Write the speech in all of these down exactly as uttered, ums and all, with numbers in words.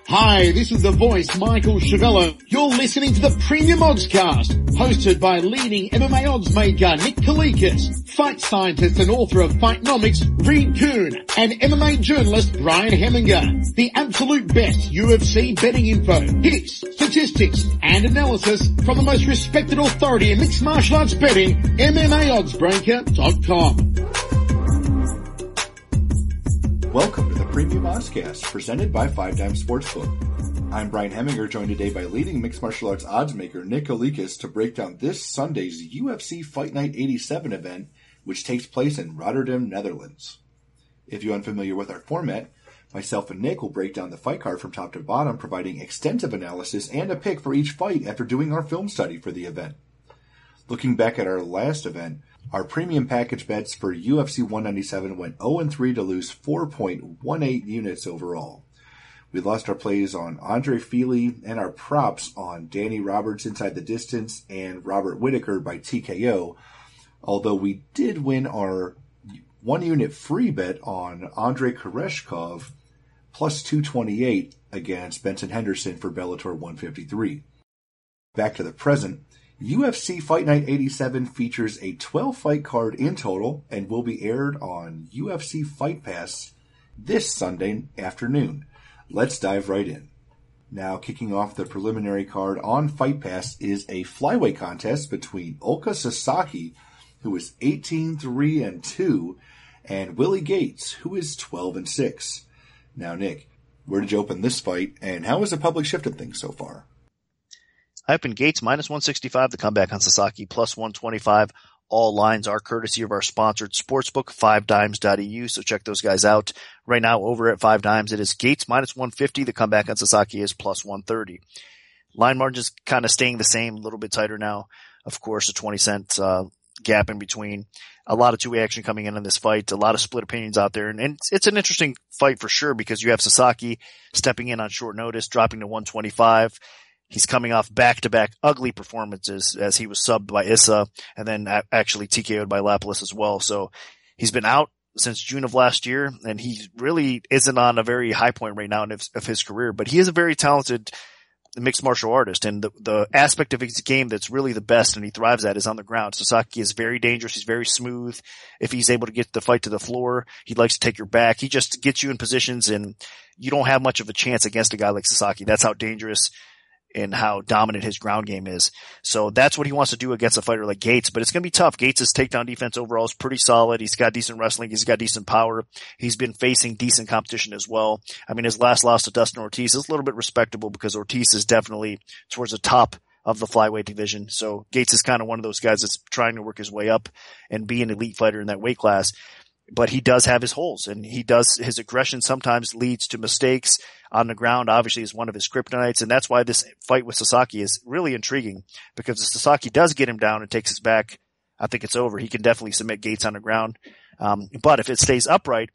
Hi, this is the voice, Michael Chavello. You're listening to the Premium Oddscast, hosted by leading M M A odds maker Nick Kalikas, fight scientist and author of Fightnomics Reed Kuhn, and M M A journalist Brian Heminger. The absolute best U F C betting info, hits, statistics, and analysis from the most respected authority in mixed martial arts betting, M M A oddsbreaker dot com. Welcome to the Premium Oddscast, presented by Five Dimes Sportsbook. I'm Brian Heminger, joined today by leading mixed martial arts odds maker Nick Kalikas to break down this Sunday's U F C Fight Night eighty-seven event, which takes place in Rotterdam, Netherlands. If you're unfamiliar with our format, myself and Nick will break down the fight card from top to bottom, providing extensive analysis and a pick for each fight after doing our film study for the event. Looking back at our last event, our premium package bets for U F C one ninety-seven went oh and three to lose four point one eight units overall. We lost our plays on Andre Fili and our props on Danny Roberts inside the distance and Robert Whittaker by T K O, although we did win our one unit free bet on Andre Koreshkov plus two twenty-eight against Benson Henderson for Bellator one fifty-three. Back to the present, U F C Fight Night eighty-seven features a twelve fight card in total and will be aired on U F C Fight Pass this Sunday afternoon. Let's dive right in. Now, kicking off the preliminary card on Fight Pass is a flyweight contest between Ulka Sasaki, who is eighteen three and two, and Willie Gates, who is twelve and six. Now, Nick, where did you open this fight, and how has the public shifted things so far? I opened Gates minus one sixty-five, the comeback on Sasaki plus one twenty-five. All lines are courtesy of our sponsored sportsbook, five dimes dot e u, so check those guys out. Right now, over at five dimes, it is Gates minus one fifty, the comeback on Sasaki is plus one thirty. Line margins kind of staying the same, a little bit tighter now. Of course, a twenty cent uh, gap in between. A lot of two-way action coming in in this fight, a lot of split opinions out there, and, and it's, it's an interesting fight for sure because you have Sasaki stepping in on short notice, dropping to one twenty-five. He's coming off back-to-back ugly performances as he was subbed by Issa and then actually T K O'd by Lapalus as well. So he's been out since June of last year, and he really isn't on a very high point right now of his career. But he is a very talented mixed martial artist, and the, the aspect of his game that's really the best and he thrives at is on the ground. Sasaki is very dangerous. He's very smooth. If he's able to get the fight to the floor, he likes to take your back. He just gets you in positions, and you don't have much of a chance against a guy like Sasaki. That's how dangerous and how dominant his ground game is. So that's what he wants to do against a fighter like Gates, but it's going to be tough. Gates' takedown defense overall is pretty solid. He's got decent wrestling. He's got decent power. He's been facing decent competition as well. I mean, his last loss to Dustin Ortiz is a little bit respectable because Ortiz is definitely towards the top of the flyweight division. So Gates is kind of one of those guys that's trying to work his way up and be an elite fighter in that weight class. But he does have his holes, and he does, his aggression sometimes leads to mistakes on the ground, obviously is one of his kryptonites, and that's why this fight with Sasaki is really intriguing, because if Sasaki does get him down and takes his back, I think it's over. He can definitely submit Gates on the ground. Um, but if it stays upright,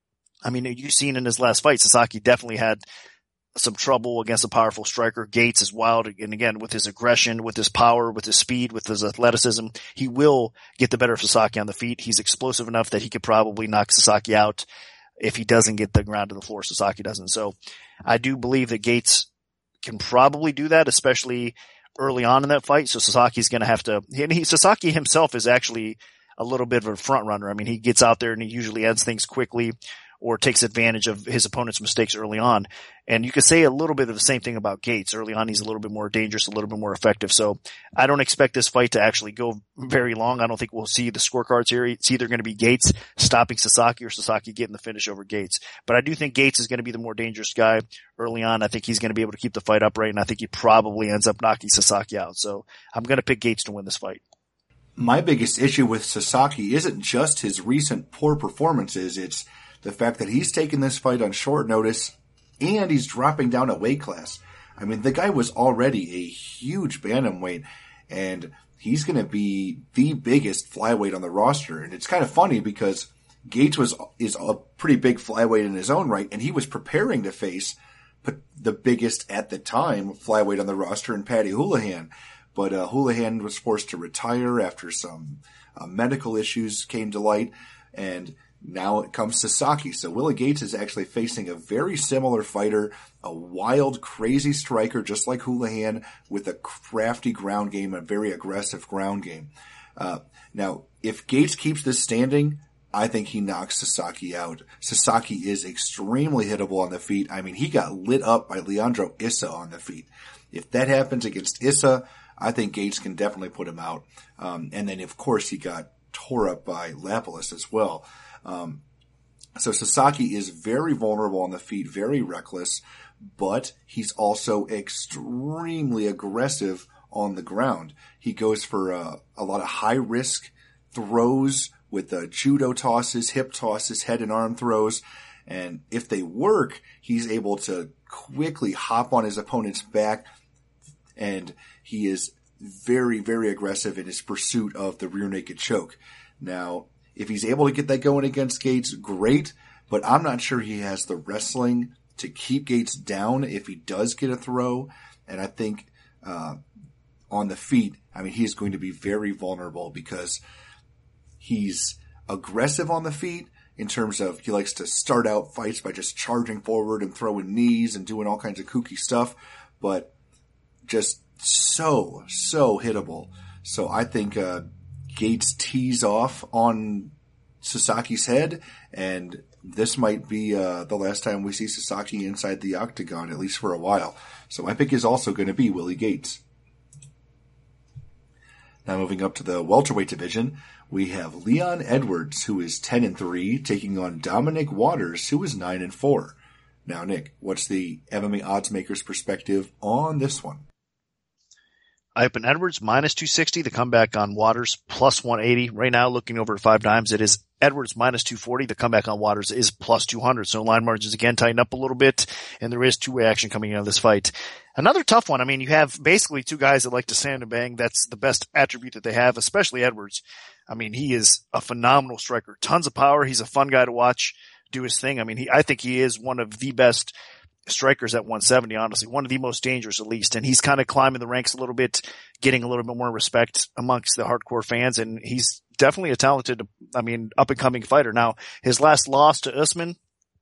I mean, you've seen in his last fight, Sasaki definitely had some trouble against a powerful striker. Gates is wild, and again, with his aggression, with his power, with his speed, with his athleticism, he will get the better of Sasaki on the feet. He's explosive enough that he could probably knock Sasaki out if he doesn't get the ground to the floor. Sasaki doesn't. So I do believe that Gates can probably do that, especially early on in that fight. So Sasaki's going to have to, and he, Sasaki himself is actually a little bit of a front runner. I mean, he gets out there and he usually ends things quickly or takes advantage of his opponent's mistakes early on. And you could say a little bit of the same thing about Gates. Early on, he's a little bit more dangerous, a little bit more effective. So I don't expect this fight to actually go very long. I don't think we'll see the scorecards here. It's either going to be Gates stopping Sasaki or Sasaki getting the finish over Gates. But I do think Gates is going to be the more dangerous guy early on. I think he's going to be able to keep the fight upright, and I think he probably ends up knocking Sasaki out. So I'm going to pick Gates to win this fight. My biggest issue with Sasaki isn't just his recent poor performances. It's the fact that he's taking this fight on short notice and he's dropping down a weight class. I mean, the guy was already a huge bantamweight, and he's going to be the biggest flyweight on the roster. And it's kind of funny because Gates was is a pretty big flyweight in his own right, and he was preparing to face the biggest at the time flyweight on the roster in Paddy Holohan. But uh, Holohan was forced to retire after some uh, medical issues came to light, and now it comes Sasaki. So Willie Gates is actually facing a very similar fighter, a wild, crazy striker, just like Houlihan, with a crafty ground game, a very aggressive ground game. Uh, now, if Gates keeps this standing, I think he knocks Sasaki out. Sasaki is extremely hittable on the feet. I mean, he got lit up by Leandro Issa on the feet. If that happens against Issa, I think Gates can definitely put him out. Um, and then, of course, he got tore up by Lapalus as well. Um, so Sasaki is very vulnerable on the feet, very reckless, but he's also extremely aggressive on the ground. He goes for uh, a lot of high risk throws with uh, judo tosses, hip tosses, head and arm throws. And if they work, he's able to quickly hop on his opponent's back, and he is very, very aggressive in his pursuit of the rear naked choke. Now, if he's able to get that going against Gates, great, but I'm not sure he has the wrestling to keep Gates down if he does get a throw. And I think uh on the feet, I mean, he's going to be very vulnerable because he's aggressive on the feet in terms of he likes to start out fights by just charging forward and throwing knees and doing all kinds of kooky stuff, but just so, so hittable. So I think uh Gates tees off on Sasaki's head, and this might be uh, the last time we see Sasaki inside the octagon, at least for a while. So my pick is also going to be Willie Gates. Now moving up to the welterweight division, we have Leon Edwards, who is ten and three, taking on Dominic Waters, who is nine and four. Now, Nick, what's the M M A odds maker's perspective on this one? I open Edwards minus two sixty, the comeback on Waters plus one eighty. Right now, looking over at five dimes, it is Edwards minus two forty. The comeback on Waters is plus two hundred. So line margins again tighten up a little bit, and there is two-way action coming out of this fight. Another tough one. I mean, you have basically two guys that like to stand and bang. That's the best attribute that they have, especially Edwards. I mean, he is a phenomenal striker. Tons of power. He's a fun guy to watch do his thing. I mean, he, I think he is one of the best strikers at one seventy, honestly, one of the most dangerous at least. And he's kind of climbing the ranks a little bit, getting a little bit more respect amongst the hardcore fans. And he's definitely a talented, I mean, up and coming fighter. Now, his last loss to Usman,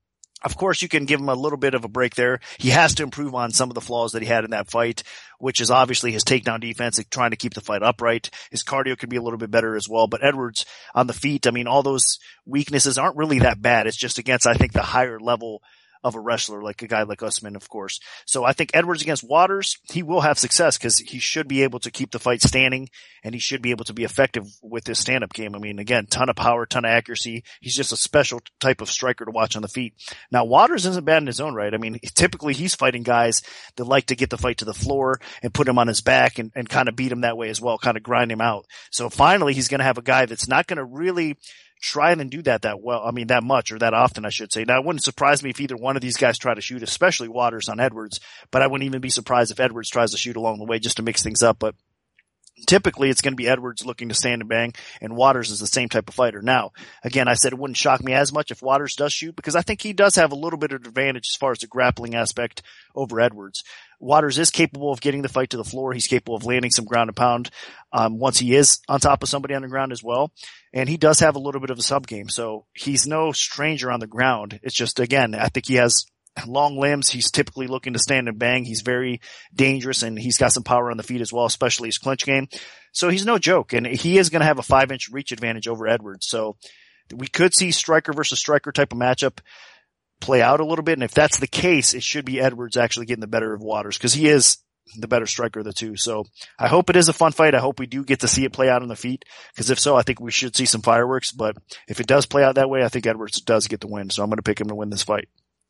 of course, you can give him a little bit of a break there. He has to improve on some of the flaws that he had in that fight, which is obviously his takedown defense, like trying to keep the fight upright. His cardio could be a little bit better as well. But Edwards on the feet, I mean, all those weaknesses aren't really that bad. It's just against, I think, the higher level of a wrestler, like a guy like Usman, of course. So I think Edwards against Waters, he will have success because he should be able to keep the fight standing, and he should be able to be effective with his stand-up game. I mean, again, ton of power, ton of accuracy. He's just a special type of striker to watch on the feet. Now, Waters isn't bad in his own right. I mean, typically he's fighting guys that like to get the fight to the floor and put him on his back and, and kind of beat him that way as well, kind of grind him out. So finally, he's going to have a guy that's not going to really try and do that that well. I mean, that much or that often, I should say. Now, it wouldn't surprise me if either one of these guys try to shoot, especially Waters on Edwards, but I wouldn't even be surprised if Edwards tries to shoot along the way just to mix things up. But typically it's going to be Edwards looking to stand and bang, and Waters is the same type of fighter. Now, again, I said it wouldn't shock me as much if Waters does shoot, because I think he does have a little bit of advantage as far as the grappling aspect over Edwards. Waters is capable of getting the fight to the floor. He's capable of landing some ground and pound um, once he is on top of somebody on the ground as well. And he does have a little bit of a sub game, so he's no stranger on the ground. It's just, again, I think he has long limbs. He's typically looking to stand and bang. He's very dangerous, and he's got some power on the feet as well, especially his clinch game. So he's no joke, and he is going to have a five-inch reach advantage over Edwards. So we could see striker versus striker type of matchup play out a little bit, and if that's the case, it should be Edwards actually getting the better of Waters, because he is the better striker of the two. So I hope it is a fun fight. I hope we do get to see it play out on the feet, because if so, I think we should see some fireworks. But if it does play out that way, I think Edwards does get the win. So I'm going to pick him to win this fight.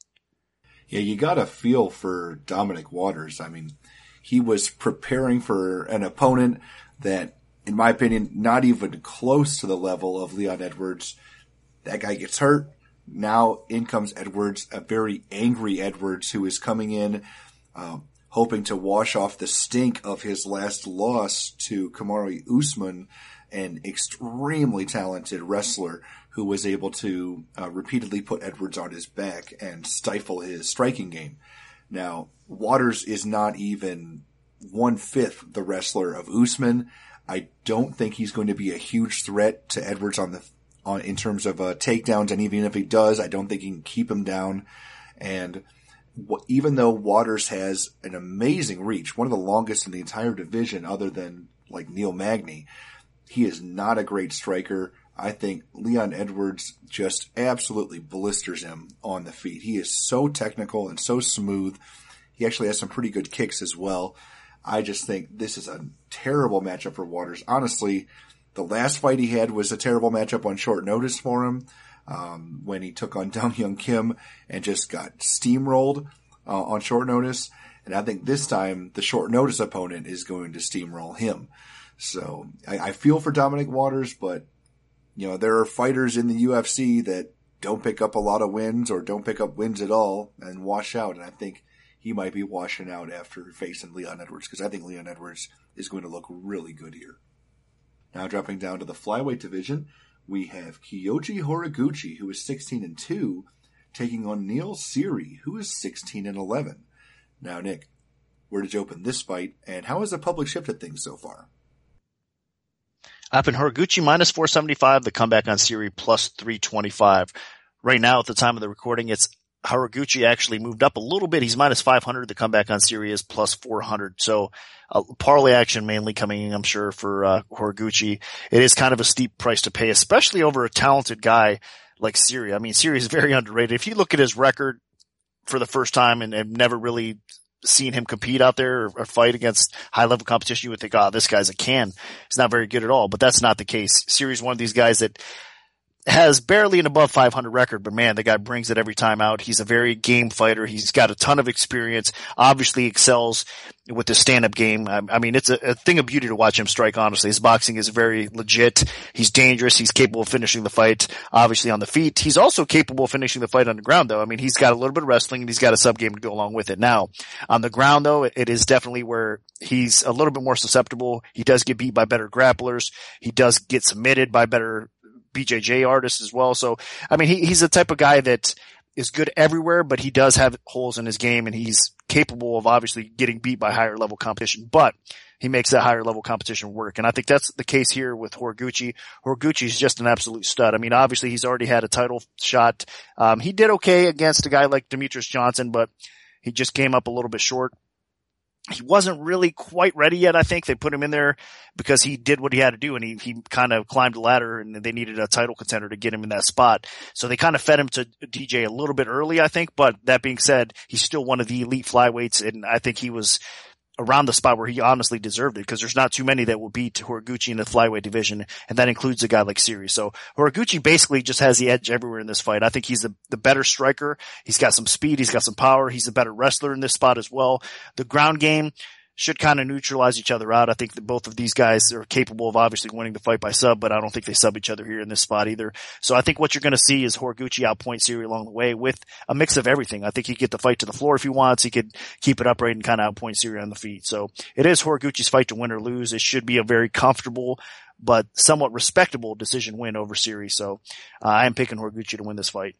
Yeah, you got a feel for Dominic Waters. I mean, he was preparing for an opponent that, in my opinion, not even close to the level of Leon Edwards. That guy gets hurt. Now in comes Edwards, a very angry Edwards, who is coming in um, hoping to wash off the stink of his last loss to Kamaru Usman, an extremely talented wrestler who was able to uh, repeatedly put Edwards on his back and stifle his striking game. Now, Waters is not even one-fifth the wrestler of Usman. I don't think he's going to be a huge threat to Edwards on the on in terms of uh, takedowns, and even if he does, I don't think he can keep him down. And w- even though Waters has an amazing reach, one of the longest in the entire division other than like Neil Magny, he is not a great striker. I think Leon Edwards just absolutely blisters him on the feet. He is so technical and so smooth. He actually has some pretty good kicks as well. I just think this is a terrible matchup for Waters. Honestly, the last fight he had was a terrible matchup on short notice for him, um, when he took on Dong Hyun Kim and just got steamrolled uh, on short notice. And I think this time the short notice opponent is going to steamroll him. So I, I feel for Dominic Waters, but you know, there are fighters in the U F C that don't pick up a lot of wins or don't pick up wins at all and wash out. And I think he might be washing out after facing Leon Edwards, because I think Leon Edwards is going to look really good here. Now dropping down to the flyweight division, we have Kyoji Horiguchi, who is sixteen and two, taking on Neil Seery, who is sixteen and eleven. Now, Nick, where did you open this fight, and how has the public shifted things so far? Up in Horiguchi minus four seventy-five, the comeback on Seery plus three twenty-five. Right now, at the time of the recording, it's Horiguchi actually moved up a little bit. He's minus five hundred. The comeback on Seery is plus four hundred. So uh, parlay action mainly coming in, I'm sure, for uh, Horiguchi. It is kind of a steep price to pay, especially over a talented guy like Seery. I mean, Seery is very underrated. If you look at his record for the first time and have never really seen him compete out there or, or fight against high level competition, you would think, oh, this guy's a can. He's not very good at all, but that's not the case. Seery's one of these guys that has barely an above five hundred record, but man, the guy brings it every time out. He's a very game fighter. He's got a ton of experience, obviously excels with the stand-up game. I, I mean, it's a, a thing of beauty to watch him strike, honestly. His boxing is very legit. He's dangerous. He's capable of finishing the fight, obviously on the feet. He's also capable of finishing the fight on the ground, though. I mean, he's got a little bit of wrestling and he's got a sub-game to go along with it. Now, on the ground, though, it is definitely where he's a little bit more susceptible. He does get beat by better grapplers. He does get submitted by better B J J artists as well. So, I mean, he, he's the type of guy that is good everywhere, but he does have holes in his game, and he's capable of obviously getting beat by higher level competition, but he makes that higher level competition work. And I think that's the case here with Horiguchi. Horiguchi is just an absolute stud. I mean, obviously he's already had a title shot. Um, he did okay against a guy like Demetrius Johnson, but he just came up a little bit short. He wasn't really quite ready yet. I think they put him in there because he did what he had to do, and he, he kind of climbed the ladder, and they needed a title contender to get him in that spot. So they kind of fed him to D J a little bit early, I think. But that being said, he's still one of the elite flyweights, and I think he was around the spot where he honestly deserved it, because there's not too many that will beat Horiguchi in the flyweight division, and that includes a guy like Seery. So Horiguchi basically just has the edge everywhere in this fight. I think he's the, the better striker. He's got some speed. He's got some power. He's a better wrestler in this spot as well. The ground game should kind of neutralize each other out. I think that both of these guys are capable of obviously winning the fight by sub, but I don't think they sub each other here in this spot either. So I think what you're going to see is Horiguchi outpoint Seery along the way with a mix of everything. I think he could get the fight to the floor if he wants. He could keep it upright and kind of outpoint Seery on the feet. So it is Horiguchi's fight to win or lose. It should be a very comfortable but somewhat respectable decision win over Seery. So uh, I am picking Horiguchi to win this fight.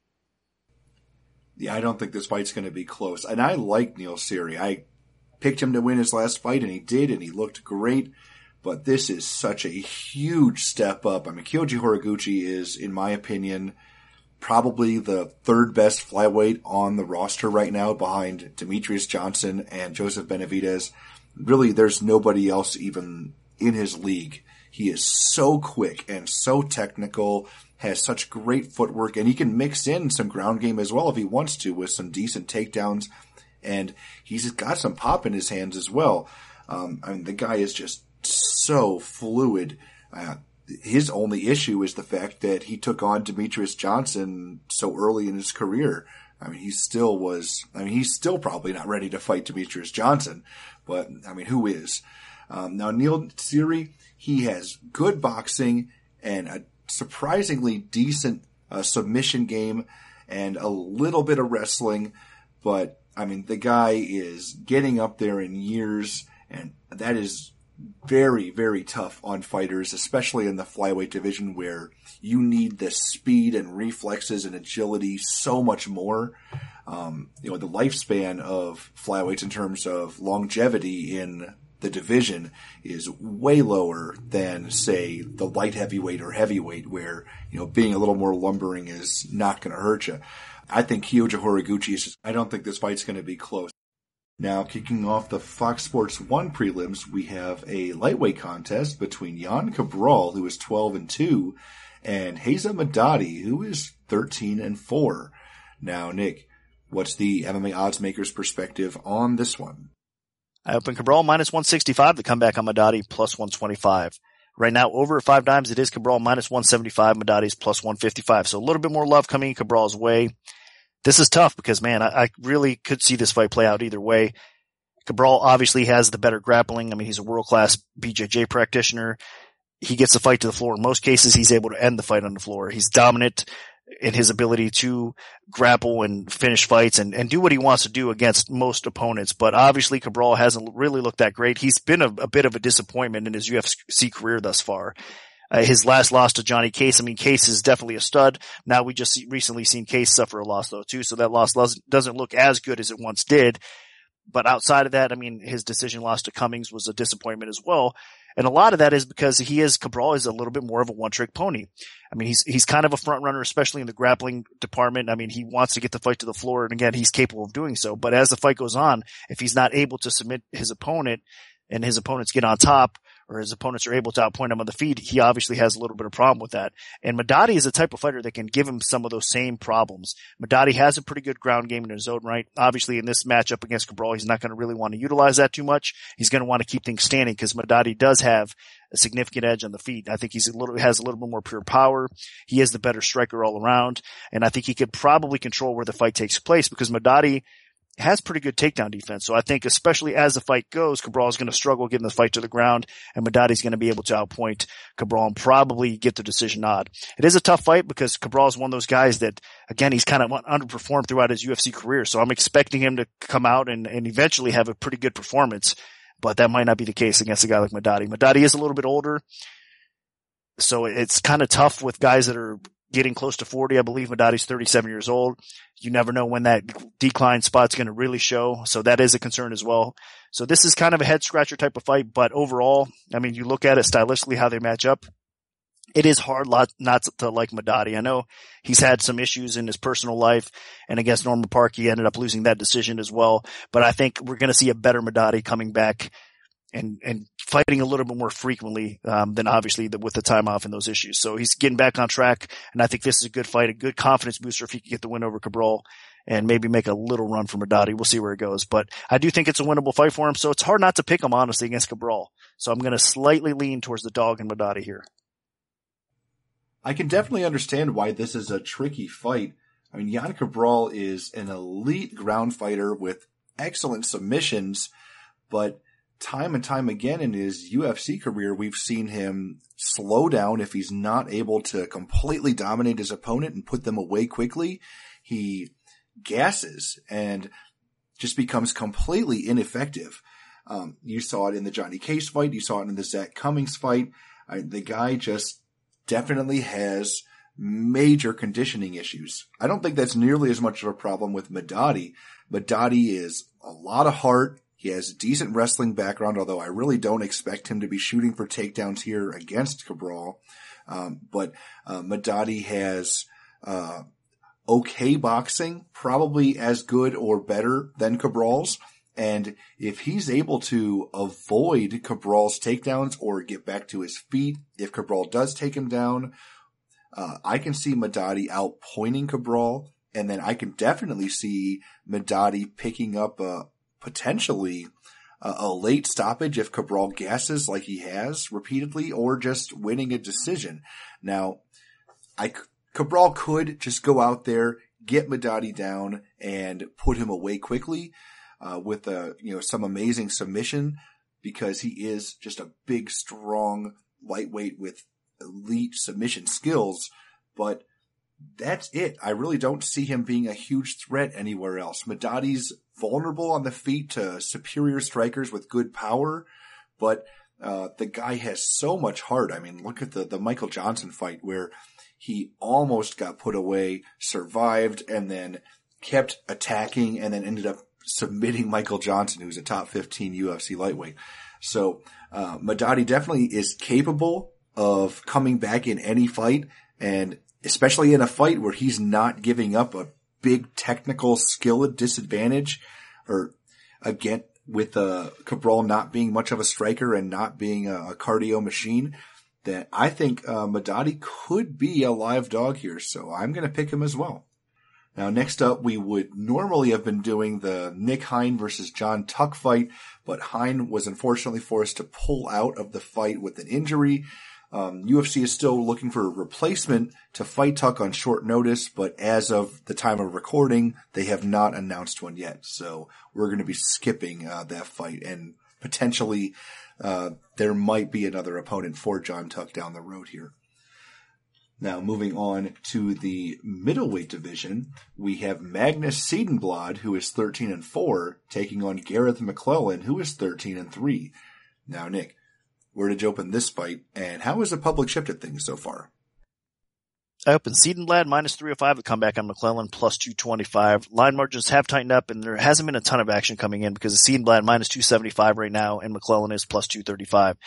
Yeah, I don't think this fight's going to be close. And I like Neil Seery. I picked him to win his last fight, and he did, and he looked great. But this is such a huge step up. I mean, Kyoji Horiguchi is, in my opinion, probably the third best flyweight on the roster right now, behind Demetrius Johnson and Joseph Benavidez. Really, there's nobody else even in his league. He is so quick and so technical, has such great footwork, and he can mix in some ground game as well if he wants to, with some decent takedowns. And he's got some pop in his hands as well. Um, I mean, the guy is just so fluid. Uh, his only issue is the fact that he took on Demetrius Johnson so early in his career. I mean, he still was, I mean, he's still probably not ready to fight Demetrius Johnson, but I mean, who is? Um, now, Neil Seery, he has good boxing and a surprisingly decent uh, submission game and a little bit of wrestling, but I mean, the guy is getting up there in years, and that is very, very tough on fighters, especially in the flyweight division where you need the speed and reflexes and agility so much more. Um, you know, the lifespan of flyweights in terms of longevity in the division is way lower than, say, the light heavyweight or heavyweight, where, you know, being a little more lumbering is not going to hurt you. I think Kyoji Horiguchi is just, I don't think this fight's going to be close. Now, kicking off the Fox Sports one prelims, we have a lightweight contest between Jan Cabral, who is twelve and two, and Heza Madadi, who is thirteen and four. Now, Nick, what's the M M A odds maker's perspective on this one? I open Cabral minus one sixty-five, the comeback on Madadi plus one twenty-five. Right now, over at five dimes, it is Cabral minus one seventy-five, Madadi's plus one fifty-five. So a little bit more love coming Cabral's way. This is tough because, man, I, I really could see this fight play out either way. Cabral obviously has the better grappling. I mean, he's a world-class B J J practitioner. He gets the fight to the floor. In most cases, he's able to end the fight on the floor. He's dominant in his ability to grapple and finish fights and, and do what he wants to do against most opponents. But obviously Cabral hasn't really looked that great. He's been a, a bit of a disappointment in his U F C career thus far. Uh, his last loss to Johnny Case, I mean, Case is definitely a stud. Now we just see, recently seen Case suffer a loss though too, so that loss doesn't look as good as it once did. But outside of that, I mean, his decision loss to Cummings was a disappointment as well. And a lot of that is because he is, Cabral is a little bit more of a one-trick pony. I mean, he's, he's kind of a front runner, especially in the grappling department. I mean, he wants to get the fight to the floor, and again, he's capable of doing so. But as the fight goes on, if he's not able to submit his opponent and his opponents get on top, or his opponents are able to outpoint him on the feet, he obviously has a little bit of problem with that. And Madadi is the type of fighter that can give him some of those same problems. Madadi has a pretty good ground game in his own right. Obviously, in this matchup against Cabral, he's not going to really want to utilize that too much. He's going to want to keep things standing because Madadi does have a significant edge on the feet. I think he's a little, has a little bit more pure power. He is the better striker all around. And I think he could probably control where the fight takes place because Madadi has pretty good takedown defense. So I think especially as the fight goes, Cabral is going to struggle getting the fight to the ground, and Madadi is going to be able to outpoint Cabral and probably get the decision nod. It is a tough fight because Cabral is one of those guys that, again, he's kind of underperformed throughout his U F C career. So I'm expecting him to come out and, and eventually have a pretty good performance, but that might not be the case against a guy like Madadi. Madadi is a little bit older, so it's kind of tough with guys that are getting close to forty. I believe Madadi's thirty-seven years old. You never know when that decline spot's going to really show. So that is a concern as well. So this is kind of a head scratcher type of fight, but overall, I mean, you look at it stylistically, how they match up. It is hard not to like Madadi. I know he's had some issues in his personal life, and against Norman Park, he ended up losing that decision as well. But I think we're going to see a better Madadi coming back and, and fighting a little bit more frequently, um, than obviously the, with the time off and those issues. So he's getting back on track, and I think this is a good fight, a good confidence booster if he can get the win over Cabral and maybe make a little run for Madadi. We'll see where it goes, but I do think it's a winnable fight for him. So it's hard not to pick him honestly against Cabral. So I'm going to slightly lean towards the dog and Madadi here. I can definitely understand why this is a tricky fight. I mean, Jan Cabral is an elite ground fighter with excellent submissions, but time and time again in his U F C career, we've seen him slow down if he's not able to completely dominate his opponent and put them away quickly. He gasses and just becomes completely ineffective. Um, you saw it in the Johnny Case fight. You saw it in the Zach Cummings fight. I, the guy just definitely has major conditioning issues. I don't think that's nearly as much of a problem with Madadi. Madadi is a lot of heart. He has a decent wrestling background, although I really don't expect him to be shooting for takedowns here against Cabral. Um, but uh, Madadi has uh, okay boxing, probably as good or better than Cabral's. And if he's able to avoid Cabral's takedowns or get back to his feet, if Cabral does take him down, uh, I can see Madadi outpointing Cabral. And then I can definitely see Madadi picking up a potentially uh, a late stoppage if Cabral gasses like he has repeatedly, or just winning a decision. Now, I, Cabral could just go out there, get Madadi down, and put him away quickly uh, with a, you know, some amazing submission, because he is just a big, strong lightweight with elite submission skills. But that's it. I really don't see him being a huge threat anywhere else. Madadi's vulnerable on the feet to superior strikers with good power, but uh the guy has so much heart. I mean, look at the, the Michael Johnson fight where he almost got put away, survived, and then kept attacking, and then ended up submitting Michael Johnson, who's a top fifteen U F C lightweight. So, uh, Madadi definitely is capable of coming back in any fight, and especially in a fight where he's not giving up a big technical skill disadvantage, or again, with, uh, Cabral not being much of a striker and not being a, a cardio machine, that I think, uh, Madadi could be a live dog here. So I'm going to pick him as well. Now, next up, we would normally have been doing the Nick Hein versus John Tuck fight, but Hein was unfortunately forced to pull out of the fight with an injury. Um, U F C is still looking for a replacement to fight Tuck on short notice, but as of the time of recording, they have not announced one yet. So we're going to be skipping uh, that fight, and potentially uh, there might be another opponent for John Tuck down the road here. Now, moving on to the middleweight division, we have Magnus Siedenblad, who is thirteen and four, taking on Gareth McClellan, who is thirteen and three. Now, Nick, where did you open this fight, and how has the public shifted things so far? I opened Siedenblad minus three oh five, the comeback on McClellan plus two twenty-five. Line margins have tightened up, and there hasn't been a ton of action coming in because of Siedenblad minus two seventy-five right now, and McClellan is plus two thirty-five.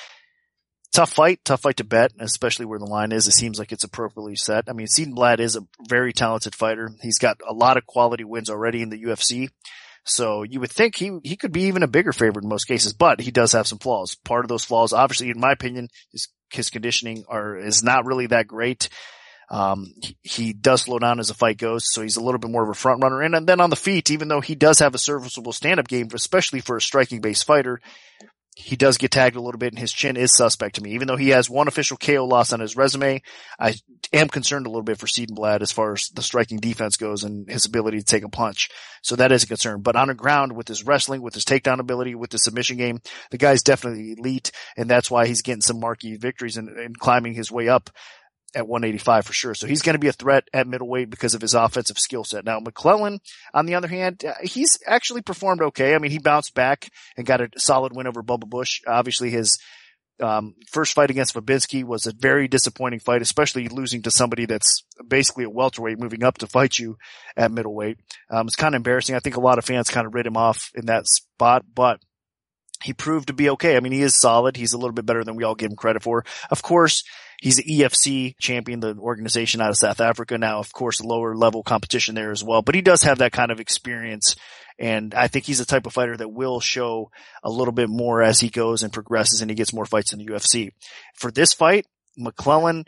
Tough fight, tough fight to bet, especially where the line is. It seems like it's appropriately set. I mean, Siedenblad is a very talented fighter. He's got a lot of quality wins already in the U F C. So you would think he, he could be even a bigger favorite in most cases, but he does have some flaws. Part of those flaws, obviously, in my opinion, is his conditioning are, is not really that great. Um, he, he does slow down as the fight goes, so he's a little bit more of a front runner. And, and then on the feet, even though he does have a serviceable stand-up game, especially for a striking-based fighter, he does get tagged a little bit, and his chin is suspect to me. Even though he has one official K O loss on his resume, I am concerned a little bit for Siedenblad as far as the striking defense goes and his ability to take a punch. So that is a concern. But on the ground, with his wrestling, with his takedown ability, with the submission game, the guy's definitely elite, and that's why he's getting some marquee victories and, and climbing his way up at one eighty-five for sure. So he's going to be a threat at middleweight because of his offensive skill set. Now, McClellan, on the other hand, he's actually performed okay. I mean, he bounced back and got a solid win over Bubba Bush. Obviously, his um first fight against Fabinski was a very disappointing fight, especially losing to somebody that's basically a welterweight moving up to fight you at middleweight. Um, it's kind of embarrassing. I think a lot of fans kind of writ him off in that spot, but he proved to be okay. I mean, he is solid. He's a little bit better than we all give him credit for. Of course, he's the E F C champion, the organization out of South Africa. Now, of course, lower level competition there as well, but he does have that kind of experience. And I think he's the type of fighter that will show a little bit more as he goes and progresses and he gets more fights in the U F C. For this fight, McClellan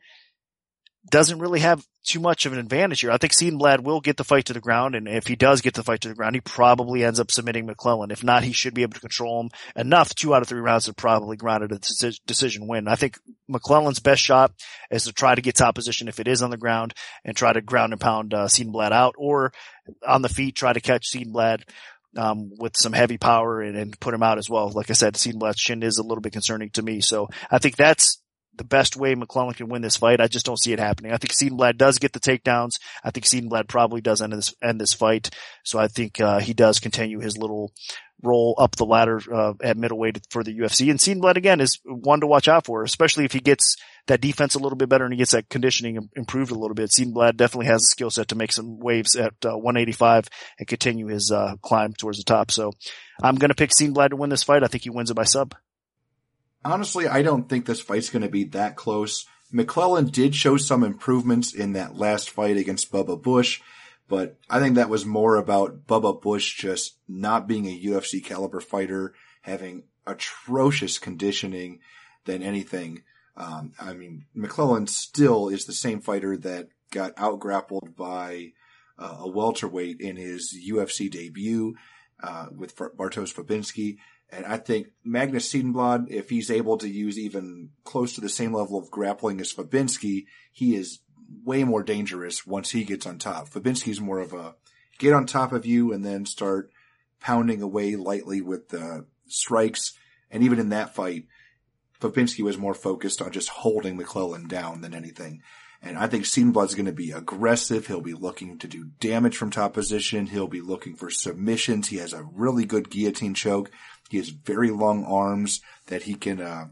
doesn't really have too much of an advantage here. I think Siedenblad will get the fight to the ground, and if he does get the fight to the ground, he probably ends up submitting McClellan. If not, he should be able to control him enough, two out of three rounds to probably ground a decision win. I think McClellan's best shot is to try to get top position if it is on the ground and try to ground and pound uh, Siedenblad out, or on the feet, try to catch Siedenblad um with some heavy power and, and put him out as well. Like I said, Siedenblad's chin is a little bit concerning to me, so I think that's the best way McClellan can win this fight. I just don't see it happening. I think Siedenblad does get the takedowns. I think Siedenblad probably does end this, end this fight. So I think, uh, he does continue his little roll up the ladder, uh, at middleweight for the U F C. And Siedenblad, again, is one to watch out for, especially if he gets that defense a little bit better and he gets that conditioning improved a little bit. Siedenblad definitely has the skill set to make some waves at uh, one eighty-five and continue his, uh, climb towards the top. So I'm going to pick Siedenblad to win this fight. I think he wins it by sub. Honestly, I don't think this fight's going to be that close. McClellan did show some improvements in that last fight against Bubba Bush, but I think that was more about Bubba Bush just not being a U F C caliber fighter, having atrocious conditioning than anything. Um, I mean, McClellan still is the same fighter that got out-grappled by uh, a welterweight in his U F C debut uh, with Bartosz Fabinski. And I think Magnus Siedenblad, if he's able to use even close to the same level of grappling as Fabinski, he is way more dangerous once he gets on top. Fabinski's more of a get on top of you and then start pounding away lightly with the strikes. And even in that fight, Fabinski was more focused on just holding McClellan down than anything. And I think Siedenblad's going to be aggressive. He'll be looking to do damage from top position. He'll be looking for submissions. He has a really good guillotine choke. He has very long arms that he can uh,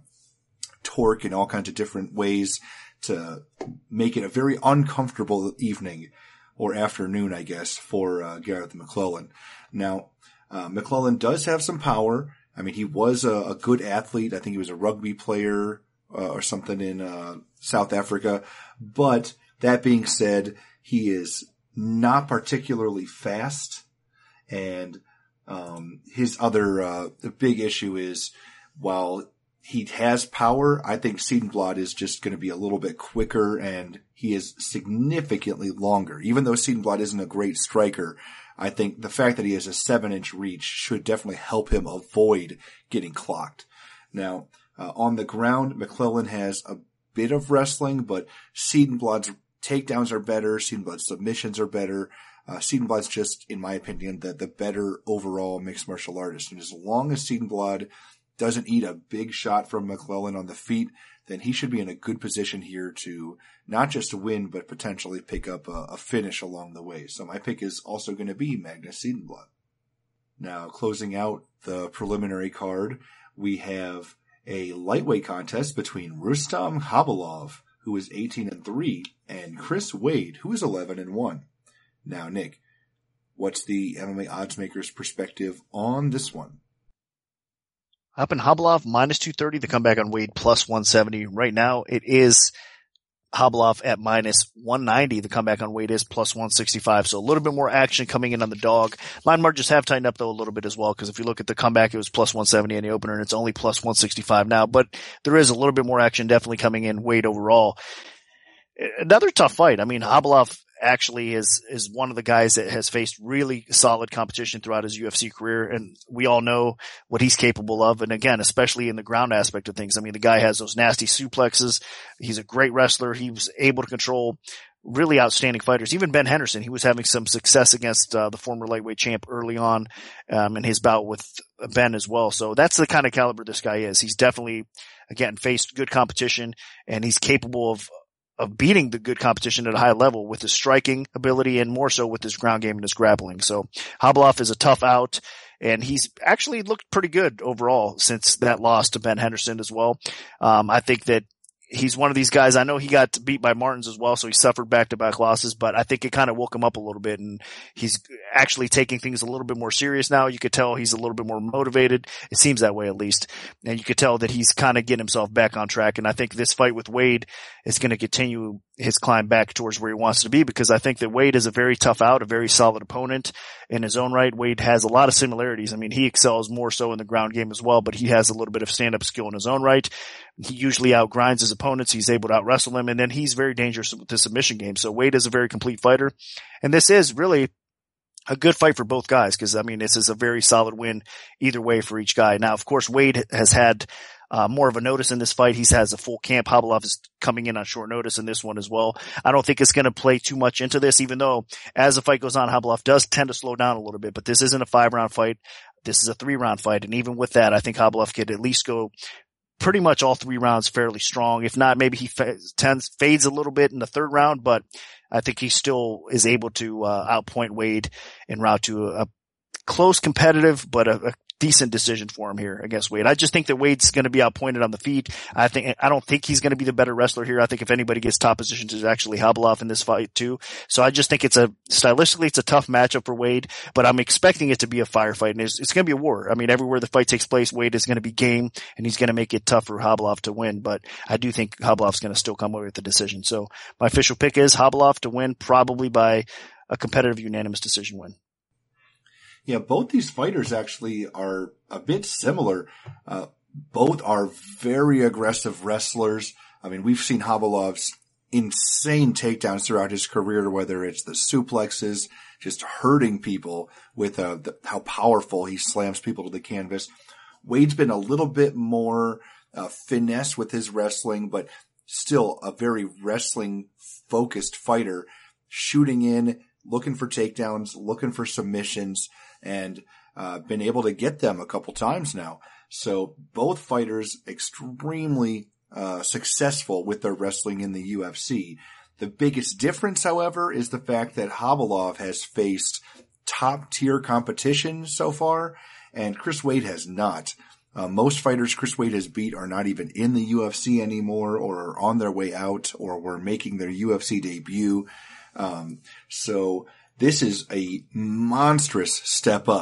torque in all kinds of different ways to make it a very uncomfortable evening or afternoon, I guess, for uh, Gareth McClellan. Now, uh, McClellan does have some power. I mean, he was a, a good athlete. I think he was a rugby player uh, or something in uh, South Africa. But that being said, he is not particularly fast. And um, his other uh, big issue is, while he has power, I think Siedenblad is just going to be a little bit quicker, and he is significantly longer. Even though Siedenblad isn't a great striker, I think the fact that he has a seven-inch reach should definitely help him avoid getting clocked. Now, uh, on the ground, McClellan has a bit of wrestling, but Siedenblad's takedowns are better. Siedenblad's submissions are better. Uh, Siedenblad's just, in my opinion, the, the better overall mixed martial artist. And as long as Siedenblad doesn't eat a big shot from McClellan on the feet, then he should be in a good position here to not just win, but potentially pick up a, a finish along the way. So my pick is also going to be Magnus Siedenblad. Now, closing out the preliminary card, we have a lightweight contest between Rustam Khabilov, who is eighteen and three, and Chris Wade, who is eleven and one. Now, Nick, what's the M M A oddsmaker's perspective on this one? Up in Khabilov, minus two thirty. The comeback on Wade, plus one seventy. Right now, it is Khabilov at minus one ninety. The comeback on Wade is plus one sixty-five. So a little bit more action coming in on the dog. Line margins have tightened up, though, a little bit as well, because if you look at the comeback, it was plus one seventy in the opener, and it's only plus one sixty-five now. But there is a little bit more action definitely coming in Wade overall. Another tough fight. I mean, Khabilov actually is, is one of the guys that has faced really solid competition throughout his U F C career. And we all know what he's capable of. And again, especially in the ground aspect of things. I mean, the guy has those nasty suplexes. He's a great wrestler. He was able to control really outstanding fighters. Even Ben Henderson, he was having some success against uh, the former lightweight champ early on, um, in his bout with Ben as well. So that's the kind of caliber this guy is. He's definitely, again, faced good competition, and he's capable of of beating the good competition at a high level with his striking ability and more so with his ground game and his grappling. So Khabilov is a tough out, and he's actually looked pretty good overall since that loss to Ben Henderson as well. Um, I think that he's one of these guys. I know he got beat by Martins as well, so he suffered back-to-back losses, but I think it kind of woke him up a little bit, and he's actually taking things a little bit more serious now. You could tell he's a little bit more motivated. It seems that way, at least. And you could tell that he's kind of getting himself back on track, and I think this fight with Wade is going to continue his climb back towards where he wants to be, because I think that Wade is a very tough out, a very solid opponent in his own right. Wade has a lot of similarities. I mean, he excels more so in the ground game as well, but he has a little bit of stand-up skill in his own right. He usually outgrinds his opponents. He's able to out-wrestle them, and then he's very dangerous with the submission game. So Wade is a very complete fighter, and this is really a good fight for both guys, because, I mean, this is a very solid win either way for each guy. Now, of course, Wade has had Uh, more of a notice in this fight. He has a full camp. Khabilov is coming in on short notice in this one as well. I don't think it's going to play too much into this, even though as the fight goes on, Khabilov does tend to slow down a little bit, but this isn't a five round fight. This is a three round fight. And even with that, I think Khabilov could at least go pretty much all three rounds fairly strong. If not, maybe he fa- tends, fades a little bit in the third round, but I think he still is able to, uh, outpoint Wade en route to a, a close competitive, but a, a decent decision for him here against Wade. I just think that Wade's going to be outpointed on the feet. I think, I don't think he's going to be the better wrestler here. I think if anybody gets top positions, it's actually Khabilov in this fight too. So I just think it's a, stylistically, it's a tough matchup for Wade, but I'm expecting it to be a firefight, and it's, it's going to be a war. I mean, everywhere the fight takes place, Wade is going to be game, and he's going to make it tough for Khabilov to win, but I do think Khabilov's going to still come away with the decision. So my official pick is Khabilov to win, probably by a competitive unanimous decision win. Yeah, both these fighters actually are a bit similar. Uh, both are very aggressive wrestlers. I mean, we've seen Khabilov's insane takedowns throughout his career, whether it's the suplexes, just hurting people with uh, the, how powerful he slams people to the canvas. Wade's been a little bit more uh, finesse with his wrestling, but still a very wrestling-focused fighter, shooting in, looking for takedowns, looking for submissions, and uh, been able to get them a couple times now. So both fighters extremely uh, successful with their wrestling in the U F C. The biggest difference, however, is the fact that Khabilov has faced top-tier competition so far, and Chris Wade has not. Uh, most fighters Chris Wade has beat are not even in the U F C anymore, or are on their way out, or were making their U F C debut. Um, so this is a monstrous step up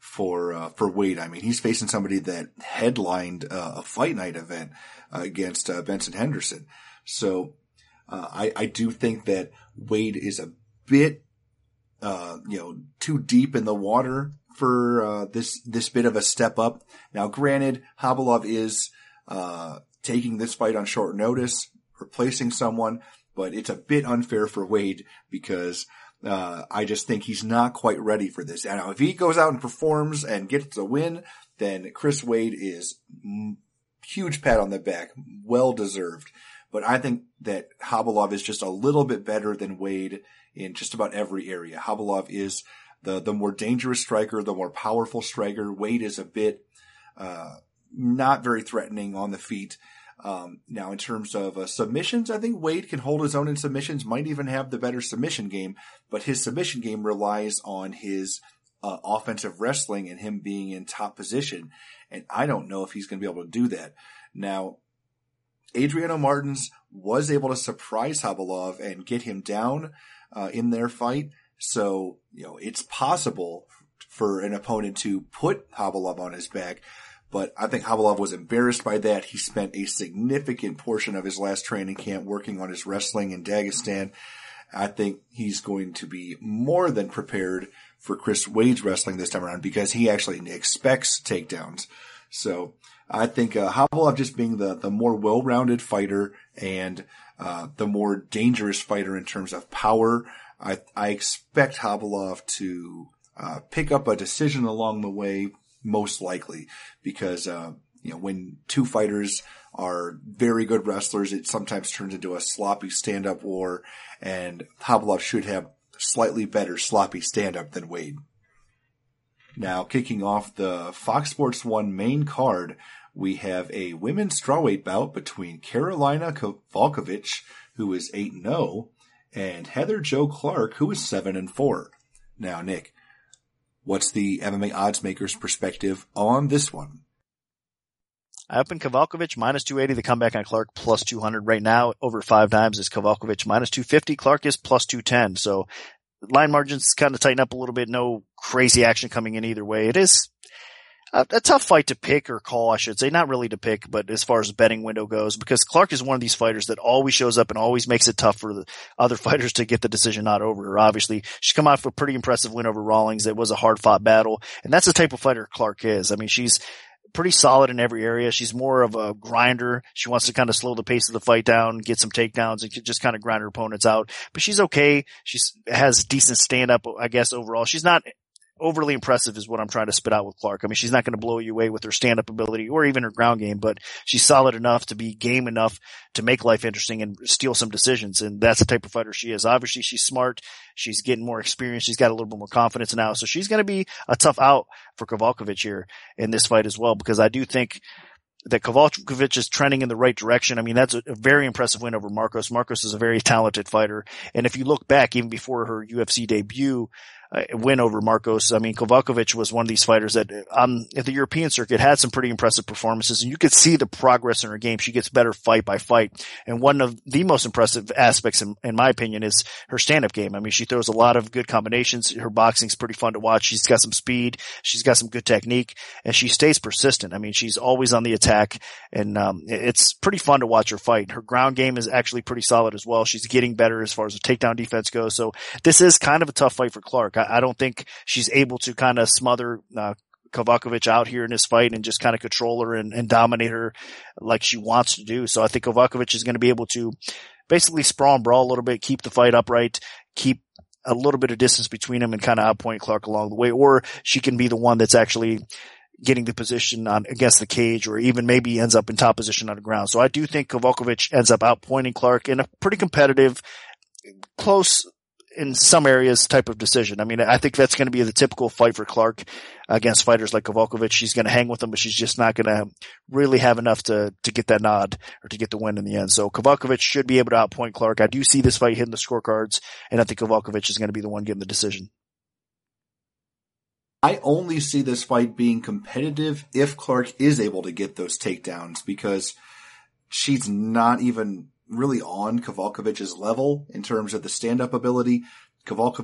for, uh, for Wade. I mean, he's facing somebody that headlined uh, a fight night event uh, against uh, Benson Henderson. So, uh, I, I do think that Wade is a bit, uh, you know, too deep in the water for, uh, this, this bit of a step up. Now, granted, Khabilov is, uh, taking this fight on short notice, replacing someone, but it's a bit unfair for Wade because, uh, I just think he's not quite ready for this. And now if he goes out and performs and gets a win, then Chris Wade is mm, huge pat on the back, well deserved. But I think that Khabilov is just a little bit better than Wade in just about every area. Khabilov is the, the more dangerous striker, the more powerful striker. Wade is a bit, uh, not very threatening on the feet. Um, now in terms of uh, submissions, I think Wade can hold his own in submissions, might even have the better submission game, but his submission game relies on his, uh, offensive wrestling and him being in top position. And I don't know if he's going to be able to do that. Now, Adriano Martins was able to surprise Khabilov and get him down, uh, in their fight. So, you know, it's possible for an opponent to put Khabilov on his back. But I think Khabilov was embarrassed by that. He spent a significant portion of his last training camp working on his wrestling in Dagestan. I think he's going to be more than prepared for Chris Wade's wrestling this time around because he actually expects takedowns. So I think uh, Khabilov just being the, the more well-rounded fighter and uh, the more dangerous fighter in terms of power, I, I expect Khabilov to uh, pick up a decision along the way, most likely, because, uh, you know, when two fighters are very good wrestlers, it sometimes turns into a sloppy stand-up war, and Khabilov should have slightly better sloppy stand-up than Wade. Now, kicking off the Fox Sports one main card, we have a women's strawweight bout between Karolina Kowalkiewicz, who is eight and oh, and Heather Jo Clark, who is seven and four. Now, Nick, what's the M M A odds maker's perspective on this one? I opened Kowalkiewicz minus two eighty, the comeback on Clark plus two hundred. Right now, over five times is Kowalkiewicz minus two fifty. Clark is plus two ten. So line margins kind of tighten up a little bit. No crazy action coming in either way. It is a, a tough fight to pick or call, I should say. Not really to pick, but as far as the betting window goes, because Clark is one of these fighters that always shows up and always makes it tough for the other fighters to get the decision not over her. Obviously, she's come out for a pretty impressive win over Rawlings. It was a hard fought battle, and that's the type of fighter Clark is. I mean, she's pretty solid in every area. She's more of a grinder. She wants to kind of slow the pace of the fight down, get some takedowns, and just kind of grind her opponents out. But she's okay. She has decent stand-up, I guess, overall. She's not overly impressive is what I'm trying to spit out with Clark. I mean, she's not going to blow you away with her stand-up ability or even her ground game, but she's solid enough to be game enough to make life interesting and steal some decisions. And that's the type of fighter she is. Obviously, she's smart. She's getting more experience. She's got a little bit more confidence now. So she's going to be a tough out for Kowalkiewicz here in this fight as well, because I do think that Kowalkiewicz is trending in the right direction. I mean, that's a, a very impressive win over Marcos. Marcos is a very talented fighter. And if you look back, even before her U F C debut, uh, win over Marcos, I mean, Kowalkiewicz was one of these fighters that, um, at the European circuit had some pretty impressive performances, and you could see the progress in her game. She gets better fight by fight. And one of the most impressive aspects, in, in my opinion, is her stand-up game. I mean, she throws a lot of good combinations. Her boxing's pretty fun to watch. She's got some speed. She's got some good technique, and she stays persistent. I mean, she's always on the attack, and, um, it's pretty fun to watch her fight. Her ground game is actually pretty solid as well. She's getting better as far as the takedown defense goes. So this is kind of a tough fight for Clark. I, I don't think she's able to kind of smother, uh, Kowalkiewicz out here in this fight and just kind of control her and, and dominate her like she wants to do. So I think Kowalkiewicz is going to be able to basically sprawl and brawl a little bit, keep the fight upright, keep a little bit of distance between them, and kind of outpoint Clark along the way. Or she can be the one that's actually getting the position on against the cage, or even maybe ends up in top position on the ground. So I do think Kowalkiewicz ends up outpointing Clark in a pretty competitive, close in some areas type of decision. I mean, I think that's going to be the typical fight for Clark against fighters like Kowalkiewicz. She's going to hang with them, but she's just not going to really have enough to, to get that nod or to get the win in the end. So Kowalkiewicz should be able to outpoint Clark. I do see this fight hitting the scorecards, and I think Kowalkiewicz is going to be the one getting the decision. I only see this fight being competitive if Clark is able to get those takedowns, because she's not even really on Kowalkiewicz's level in terms of the stand-up ability. Kowalkiewicz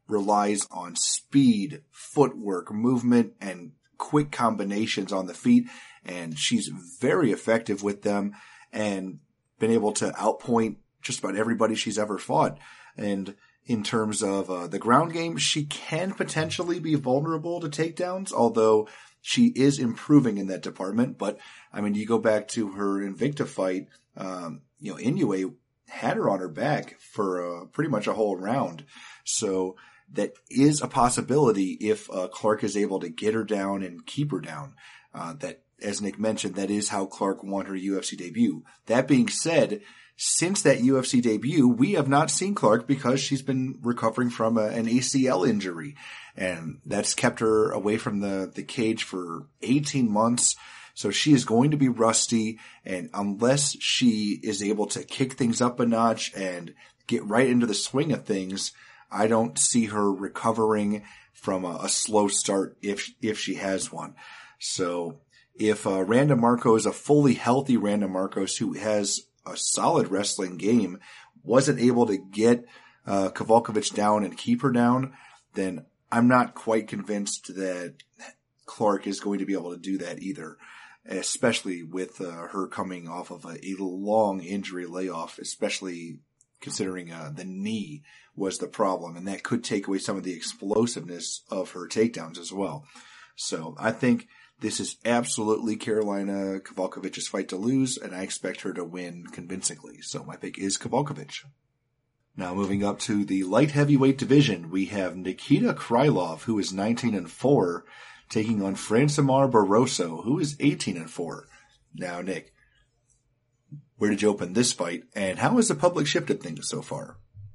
relies on speed, footwork, movement, and quick combinations on the feet. And she's very effective with them and been able to outpoint just about everybody she's ever fought. And in terms of uh, the ground game, she can potentially be vulnerable to takedowns, although she is improving in that department. But, I mean, you go back to her Invicta fight, um, you know, Inoue had her on her back for uh, pretty much a whole round. So that is a possibility if uh, Clark is able to get her down and keep her down. Uh, that, as Nick mentioned, that is how Clark won her U F C debut. That being said, since that U F C debut, we have not seen Clark because she's been recovering from a, an A C L injury. And that's kept her away from the, the cage for eighteen months. So she is going to be rusty. And unless she is able to kick things up a notch and get right into the swing of things, I don't see her recovering from a, a slow start if, if she has one. So if uh, Randa Markos, a fully healthy Randa Markos who has a solid wrestling game, wasn't able to get uh, Kowalkiewicz down and keep her down, then I'm not quite convinced that Clark is going to be able to do that either, especially with uh, her coming off of a, a long injury layoff, especially considering uh, the knee was the problem, and that could take away some of the explosiveness of her takedowns as well. So I think this is absolutely Karolina Kowalkiewicz's fight to lose, and I expect her to win convincingly. So my pick is Kowalkiewicz. Now moving up to the light heavyweight division, we have Nikita Krylov, who is nineteen and four, taking on Francimar Barroso, who is eighteen and four. Now, Nick, where did you open this fight, and how has the public shifted things so far?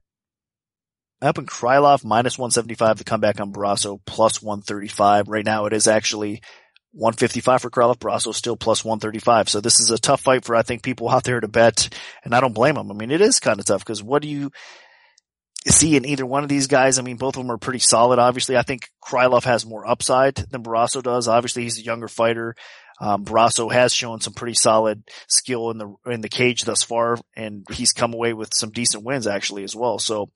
I opened Krylov minus one seventy-five, the comeback on Barroso plus one thirty-five. Right now it is actually one fifty-five for Krylov. Barroso still plus one thirty-five. So this is a tough fight for, I think, people out there to bet, and I don't blame them. I mean, it is kind of tough because what do you see in either one of these guys? I mean, both of them are pretty solid. Obviously, I think Krylov has more upside than Barroso does. Obviously, he's a younger fighter. Um, Barroso has shown some pretty solid skill in the, in the cage thus far, and he's come away with some decent wins actually as well. So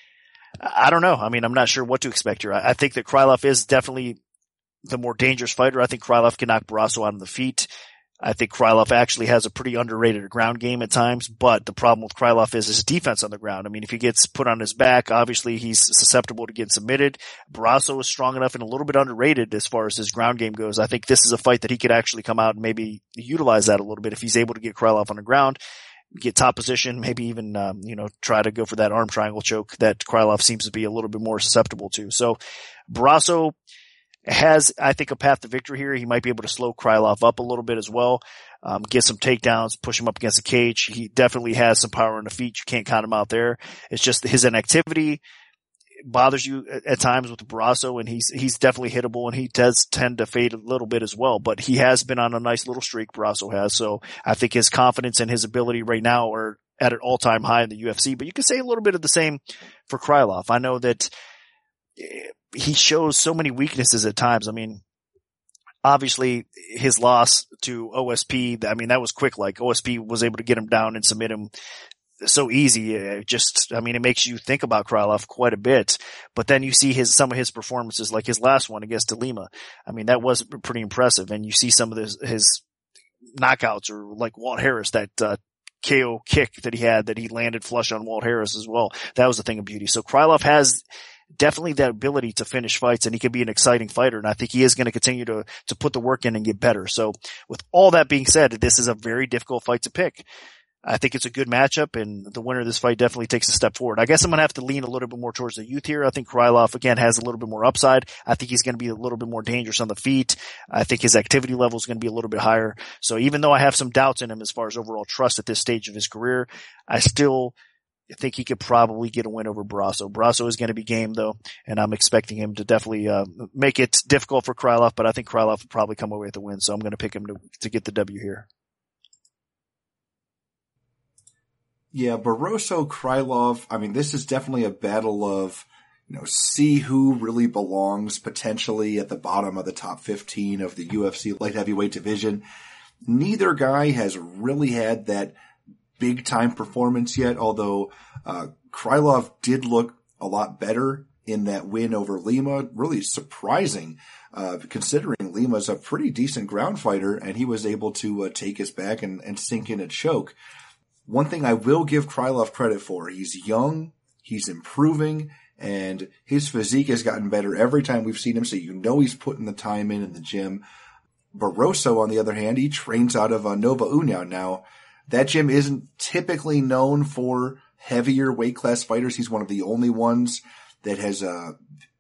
I don't know. I mean, I'm not sure what to expect here. I, I think that Krylov is definitely the more dangerous fighter. I think Krylov can knock Barroso out on the feet. I think Krylov actually has a pretty underrated ground game at times, but the problem with Krylov is his defense on the ground. I mean, if he gets put on his back, obviously he's susceptible to getting submitted. Barroso is strong enough and a little bit underrated as far as his ground game goes. I think this is a fight that he could actually come out and maybe utilize that a little bit if he's able to get Krylov on the ground, get top position, maybe even, um, you know, try to go for that arm triangle choke that Krylov seems to be a little bit more susceptible to. So Barroso has, I think, a path to victory here. He might be able to slow Krylov up a little bit as well, um, get some takedowns, push him up against the cage. He definitely has some power on the feet. You can't count him out there. It's just his inactivity bothers you at, at times with Barroso, and he's he's definitely hittable, and he does tend to fade a little bit as well. But he has been on a nice little streak, Barroso has. So I think his confidence and his ability right now are at an all-time high in the U F C. But you can say a little bit of the same for Krylov. I know that he shows so many weaknesses at times. I mean, obviously his loss to O S P, I mean, that was quick. Like O S P was able to get him down and submit him so easy. It just, I mean, it makes you think about Krylov quite a bit, but then you see his, some of his performances, like his last one against De Lima. I mean, that was pretty impressive. And you see some of his, his knockouts, or like Walt Harris, that, uh, K O kick that he had that he landed flush on Walt Harris as well. That was a thing of beauty. So Krylov has definitely that ability to finish fights, and he can be an exciting fighter. And I think he is going to continue to, to put the work in and get better. So with all that being said, this is a very difficult fight to pick. I think it's a good matchup, and the winner of this fight definitely takes a step forward. I guess I'm going to have to lean a little bit more towards the youth here. I think Krylov, again, has a little bit more upside. I think he's going to be a little bit more dangerous on the feet. I think his activity level is going to be a little bit higher. So even though I have some doubts in him as far as overall trust at this stage of his career, I still I think he could probably get a win over Barroso. Barroso is going to be game, though, and I'm expecting him to definitely uh, make it difficult for Krylov, but I think Krylov will probably come away with the win, so I'm going to pick him to, to get the W here. Yeah, Barroso, Krylov, I mean, this is definitely a battle of, you know, see who really belongs potentially at the bottom of the top fifteen of the U F C light heavyweight division. Neither guy has really had that big time performance yet, although uh Krylov did look a lot better in that win over Lima. Really surprising, uh, considering Lima's a pretty decent ground fighter, and he was able to uh, take his back and, and sink in a choke. One thing I will give Krylov credit for, he's young, he's improving, and his physique has gotten better every time we've seen him, so you know he's putting the time in in the gym. Barroso, on the other hand, he trains out of uh, Nova União. Now, that gym isn't typically known for heavier weight class fighters. He's one of the only ones that has uh,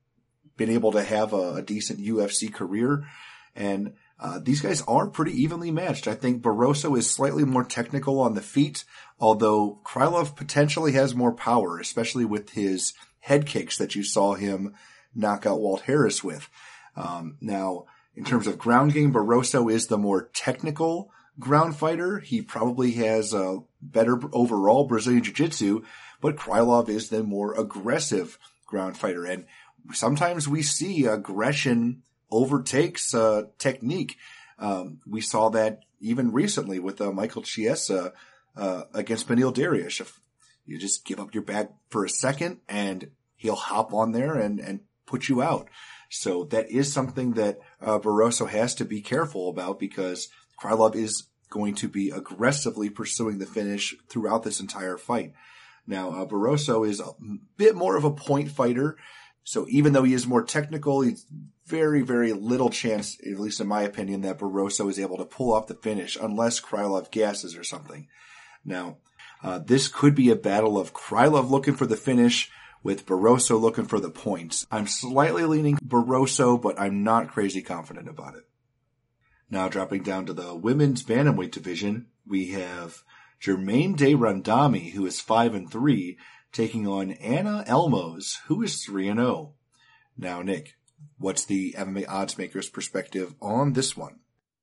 been able to have a, a decent U F C career. And uh, these guys are pretty evenly matched. I think Barroso is slightly more technical on the feet, although Krylov potentially has more power, especially with his head kicks that you saw him knock out Walt Harris with. Um, now, in terms of ground game, Barroso is the more technical ground fighter. He probably has a better overall Brazilian Jiu-Jitsu, but Krylov is the more aggressive ground fighter. And sometimes we see aggression overtakes uh, technique. Um, we saw that even recently with uh, Michael Chiesa uh, against Beneil Dariush. If you just give up your back for a second and he'll hop on there and, and put you out. So that is something that uh, Barroso has to be careful about, because Krylov is going to be aggressively pursuing the finish throughout this entire fight. Now, uh, Barroso is a bit more of a point fighter. So even though he is more technical, he's very, very little chance, at least in my opinion, that Barroso is able to pull off the finish unless Krylov gasses or something. Now, uh, this could be a battle of Krylov looking for the finish with Barroso looking for the points. I'm slightly leaning Barroso, but I'm not crazy confident about it. Now dropping down to the women's bantamweight division, we have Germaine de Randamie, who is five and three, taking on Anna Elmos, who is three and oh. Now, Nick, what's the M M A odds maker's perspective on this one?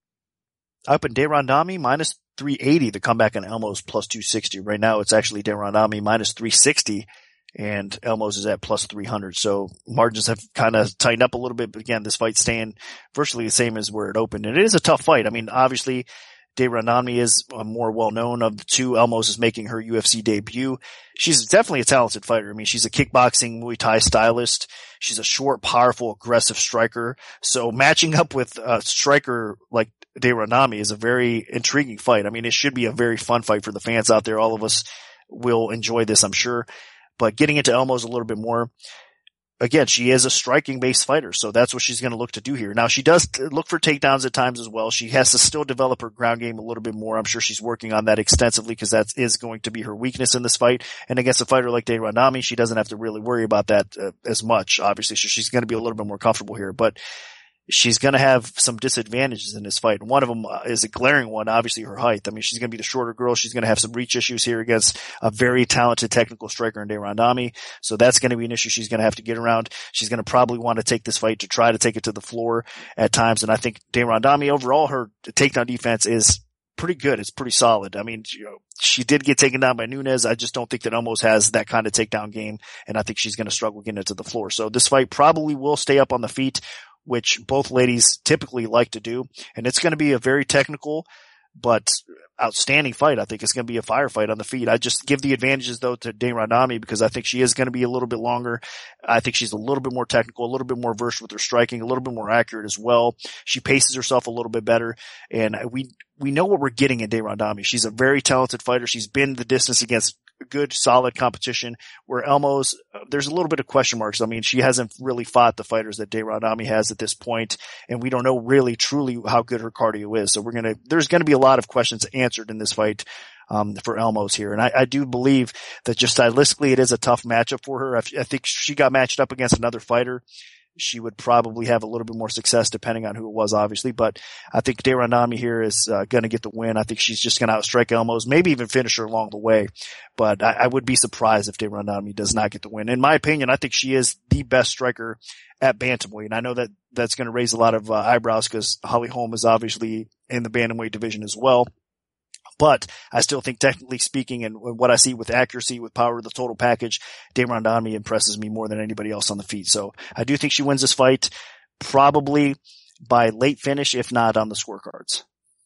Up in de Randamie minus three eighty, the comeback on Elmos plus two sixty. Right now it's actually de Randamie minus three sixty. And Elmos is at plus three hundred. So margins have kind of tightened up a little bit. But again, this fight's staying virtually the same as where it opened. And it is a tough fight. I mean, obviously, de Randamie is more well-known of the two. Elmos is making her U F C debut. She's definitely a talented fighter. I mean, she's a kickboxing Muay Thai stylist. She's a short, powerful, aggressive striker. So matching up with a striker like de Randamie is a very intriguing fight. I mean, it should be a very fun fight for the fans out there. All of us will enjoy this, I'm sure. But getting into Elmos a little bit more, again, she is a striking-based fighter, so that's what she's going to look to do here. Now, she does look for takedowns at times as well. She has to still develop her ground game a little bit more. I'm sure she's working on that extensively, because that is going to be her weakness in this fight. And against a fighter like de Randamie, she doesn't have to really worry about that uh, as much, obviously. So she's going to be a little bit more comfortable here. But she's going to have some disadvantages in this fight. One of them is a glaring one, obviously her height. I mean, she's going to be the shorter girl. She's going to have some reach issues here against a very talented technical striker in de Randamie. So that's going to be an issue she's going to have to get around. She's going to probably want to take this fight to try to take it to the floor at times. And I think de Randamie overall, her takedown defense is pretty good. It's pretty solid. I mean, you know, she did get taken down by Nunes. I just don't think that Elmos has that kind of takedown game. And I think she's going to struggle getting it to the floor. So this fight probably will stay up on the feet, which both ladies typically like to do. And it's going to be a very technical but outstanding fight. I think it's going to be a firefight on the feet. I just give the advantages, though, to de Randamie, because I think she is going to be a little bit longer. I think she's a little bit more technical, a little bit more versed with her striking, a little bit more accurate as well. She paces herself a little bit better. And we we know what we're getting in de Randamie. She's a very talented fighter. She's been the distance against good, solid competition, where Elmos, there's a little bit of question marks. I mean, she hasn't really fought the fighters that de Randamie has at this point, and we don't know really truly how good her cardio is. So we're going to, there's going to be a lot of questions answered in this fight, um, for Elmos here. And I, I do believe that just stylistically, it is a tough matchup for her. I, I think she got matched up against another fighter, she would probably have a little bit more success depending on who it was, obviously. But I think de Randamie here is uh, going to get the win. I think she's just going to outstrike Elmos, maybe even finish her along the way. But I, I would be surprised if de Randamie does not get the win. In my opinion, I think she is the best striker at bantamweight. And I know that that's going to raise a lot of uh, eyebrows, because Holly Holm is obviously in the bantamweight division as well. But I still think, technically speaking, and what I see with accuracy, with power, the total package, de Randamie impresses me more than anybody else on the feet. So I do think she wins this fight, probably by late finish, if not on the scorecards.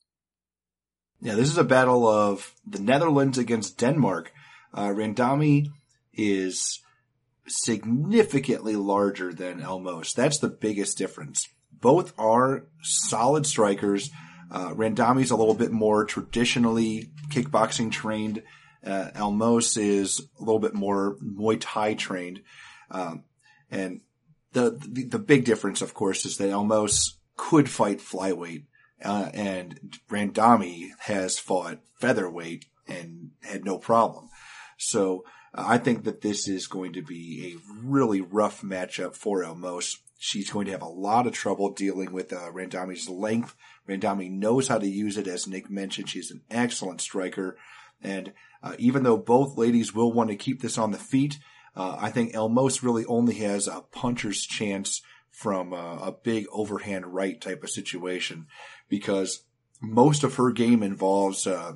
Yeah, this is a battle of the Netherlands against Denmark. Uh, Randamie is significantly larger than Elmos. That's the biggest difference. Both are solid strikers. Uh, Randami's a little bit more traditionally kickboxing trained. Uh, Elmos is a little bit more Muay Thai trained. Um, and the, the, the big difference, of course, is that Elmos could fight flyweight, uh, and Randami has fought featherweight and had no problem. So uh, I think that this is going to be a really rough matchup for Elmos. She's going to have a lot of trouble dealing with uh, Randami's length. Randami knows how to use it, as Nick mentioned. She's an excellent striker. And uh, even though both ladies will want to keep this on the feet, uh, I think Elmos really only has a puncher's chance from uh, a big overhand right type of situation, because most of her game involves uh,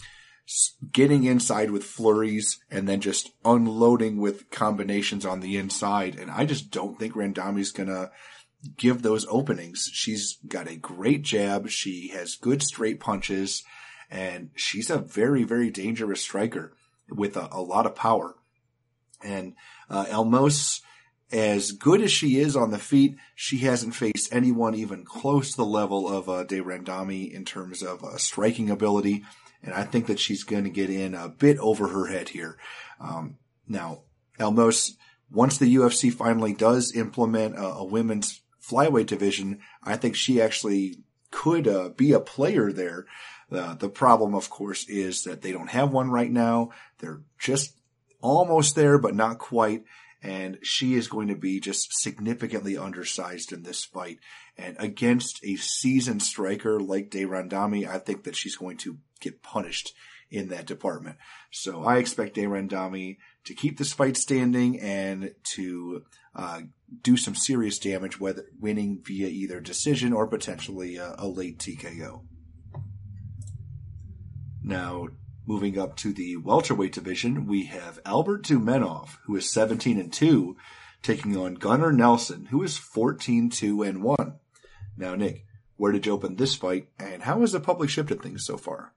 getting inside with flurries and then just unloading with combinations on the inside. And I just don't think Randami's going to give those openings. She's got a great jab. She has good straight punches, and she's a very, very dangerous striker with a, a lot of power. And uh, Elmos, as good as she is on the feet, she hasn't faced anyone even close to the level of uh, De Randami in terms of uh, striking ability. And I think that she's going to get in a bit over her head here. Um, now, Elmos, once the U F C finally does implement a, a women's flyweight division, I think she actually could uh, be a player there. Uh, the problem, of course, is that they don't have one right now. They're just almost there, but not quite. And she is going to be just significantly undersized in this fight. And against a seasoned striker like De Randami, I think that she's going to get punished in that department. So I expect De Randami to keep this fight standing and to uh, do some serious damage, whether winning via either decision or potentially a, a late T K O. Now, moving up to the welterweight division, we have Albert Tumenov, who is seventeen and two, taking on Gunnar Nelson, who is fourteen two and one. Now, Nick, where did you open this fight, and how has the public shifted things so far?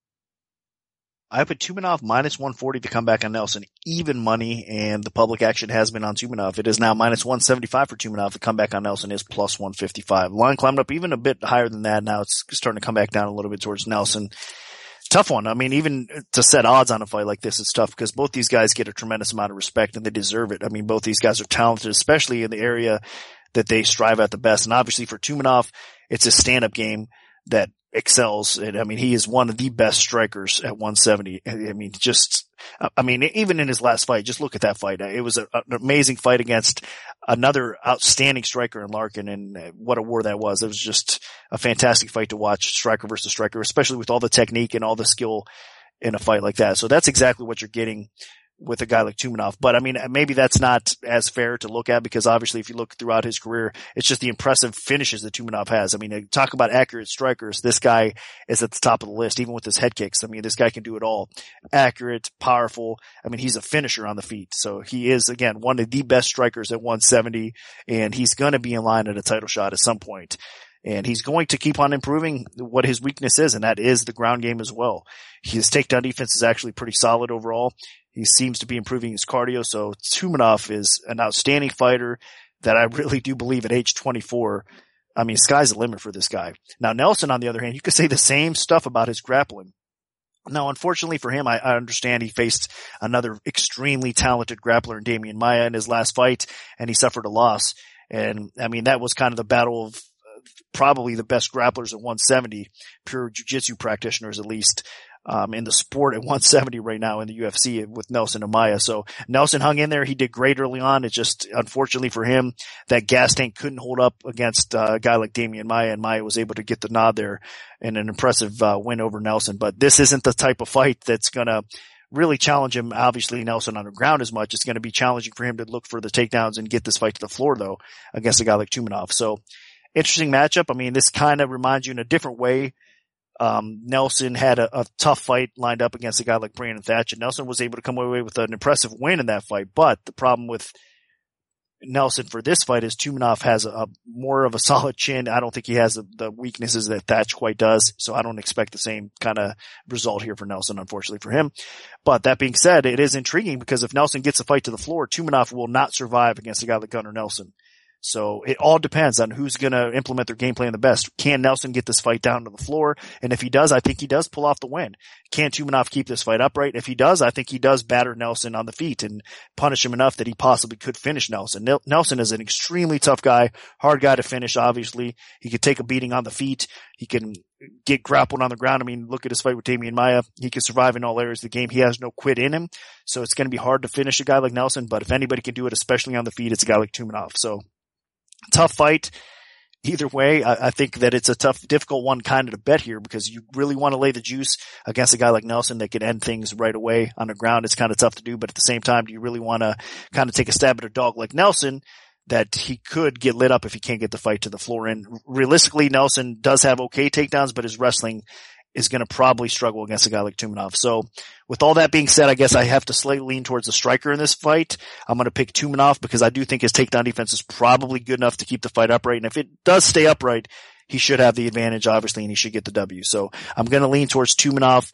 I put Tumenov minus one forty to come back on Nelson, even money, and the public action has been on Tumenov. It is now minus one seventy-five for Tumenov. The comeback on Nelson is plus one fifty-five. Line climbed up even a bit higher than that. Now it's starting to come back down a little bit towards Nelson. Tough one. I mean, even to set odds on a fight like this, it's tough because both these guys get a tremendous amount of respect and they deserve it. I mean, both these guys are talented, especially in the area that they strive at the best. And obviously for Tumenov, it's a stand-up game that excels. And I mean, he is one of the best strikers at one seventy. I mean, just, I mean, even in his last fight, just look at that fight. It was a, an amazing fight against another outstanding striker in Larkin, and what a war that was. It was just a fantastic fight to watch, striker versus striker, especially with all the technique and all the skill in a fight like that. So that's exactly what you're getting with a guy like Tumenov. But I mean, maybe that's not as fair to look at because obviously if you look throughout his career, it's just the impressive finishes that Tumenov has. I mean, talk about accurate strikers. This guy is at the top of the list, even with his head kicks. I mean, this guy can do it all. Accurate, powerful. I mean, he's a finisher on the feet. So he is, again, one of the best strikers at one seventy, and he's going to be in line at a title shot at some point. And he's going to keep on improving what his weakness is, and that is the ground game as well. His takedown defense is actually pretty solid overall. He seems to be improving his cardio, so Tumenov is an outstanding fighter that I really do believe at age twenty-four, I mean, sky's the limit for this guy. Now, Nelson, on the other hand, you could say the same stuff about his grappling. Now, unfortunately for him, I, I understand he faced another extremely talented grappler in Damian Maia in his last fight, and he suffered a loss. And, I mean, that was kind of the battle of probably the best grapplers at one seventy, pure jiu-jitsu practitioners at least, um, in the sport at one seventy right now in the U F C with Nelson and Maia. So Nelson hung in there. He did great early on. It's just, unfortunately for him, that gas tank couldn't hold up against uh, a guy like Damian Maia, and Maia was able to get the nod there and an impressive uh, win over Nelson. But this isn't the type of fight that's going to really challenge him, obviously, Nelson on the ground as much. It's going to be challenging for him to look for the takedowns and get this fight to the floor, though, against a guy like Tumenov. So, interesting matchup. I mean, this kind of reminds you in a different way. Um, Nelson had a, a tough fight lined up against a guy like Brandon Thatcher. Nelson was able to come away with an impressive win in that fight, but the problem with Nelson for this fight is Tumenov has a, a more of a solid chin. I don't think he has the, the weaknesses that Thatch quite does, so I don't expect the same kind of result here for Nelson, unfortunately for him. But that being said, it is intriguing because if Nelson gets a fight to the floor, Tumenov will not survive against a guy like Gunnar Nelson. So it all depends on who's going to implement their game plan the best. Can Nelson get this fight down to the floor? And if he does, I think he does pull off the win. Can Tumenov keep this fight upright? If he does, I think he does batter Nelson on the feet and punish him enough that he possibly could finish Nelson. Nelson is an extremely tough guy, hard guy to finish, obviously. He could take a beating on the feet. He can get grappled on the ground. I mean, look at his fight with Damian Maia. He can survive in all areas of the game. He has no quit in him. So it's going to be hard to finish a guy like Nelson. But if anybody can do it, especially on the feet, it's a guy like Tumenov. So tough fight. Either way, I, I think that it's a tough, difficult one kind of to bet here because you really want to lay the juice against a guy like Nelson that could end things right away on the ground. It's kind of tough to do, but at the same time, do you really want to kind of take a stab at a dog like Nelson that he could get lit up if he can't get the fight to the floor? And realistically, Nelson does have okay takedowns, but his wrestling is going to probably struggle against a guy like Tumenov. So with all that being said, I guess I have to slightly lean towards the striker in this fight. I'm going to pick Tumenov because I do think his takedown defense is probably good enough to keep the fight upright. And if it does stay upright, he should have the advantage, obviously, and he should get the W. So I'm going to lean towards Tumenov,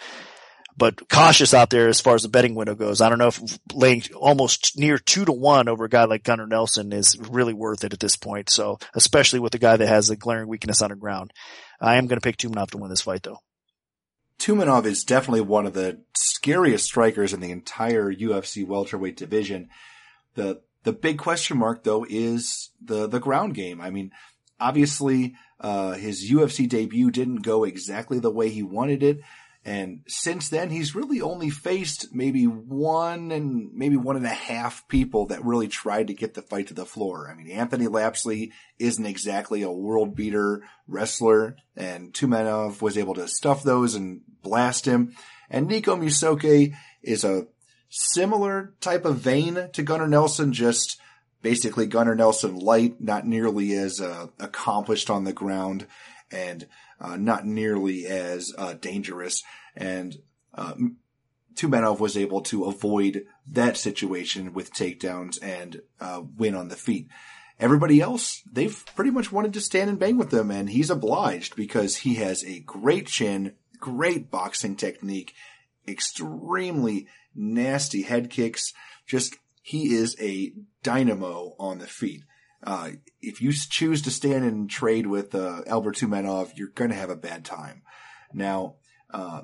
but cautious out there as far as the betting window goes. I don't know if laying almost near two to one over a guy like Gunnar Nelson is really worth it at this point. So especially with a guy that has a glaring weakness on the ground, I am going to pick Tumenov to win this fight though. Tumenov is definitely one of the scariest strikers in the entire U F C welterweight division. The the big question mark, though, is the, the ground game. I mean, obviously, uh, his U F C debut didn't go exactly the way he wanted it. And since then, he's really only faced maybe one and maybe one and a half people that really tried to get the fight to the floor. I mean, Anthony Lapsley isn't exactly a world beater wrestler, and Tumenov was able to stuff those and blast him. And Nico Musoke is a similar type of vein to Gunnar Nelson, just basically Gunnar Nelson light, not nearly as uh, accomplished on the ground, and Uh, not nearly as uh, dangerous, and uh, Tumenov was able to avoid that situation with takedowns and uh, win on the feet. Everybody else, they've pretty much wanted to stand and bang with him, and he's obliged because he has a great chin, great boxing technique, extremely nasty head kicks. Just, he is a dynamo on the feet. Uh, if you choose to stand and trade with, uh, Albert Tumenov, you're going to have a bad time. Now, uh,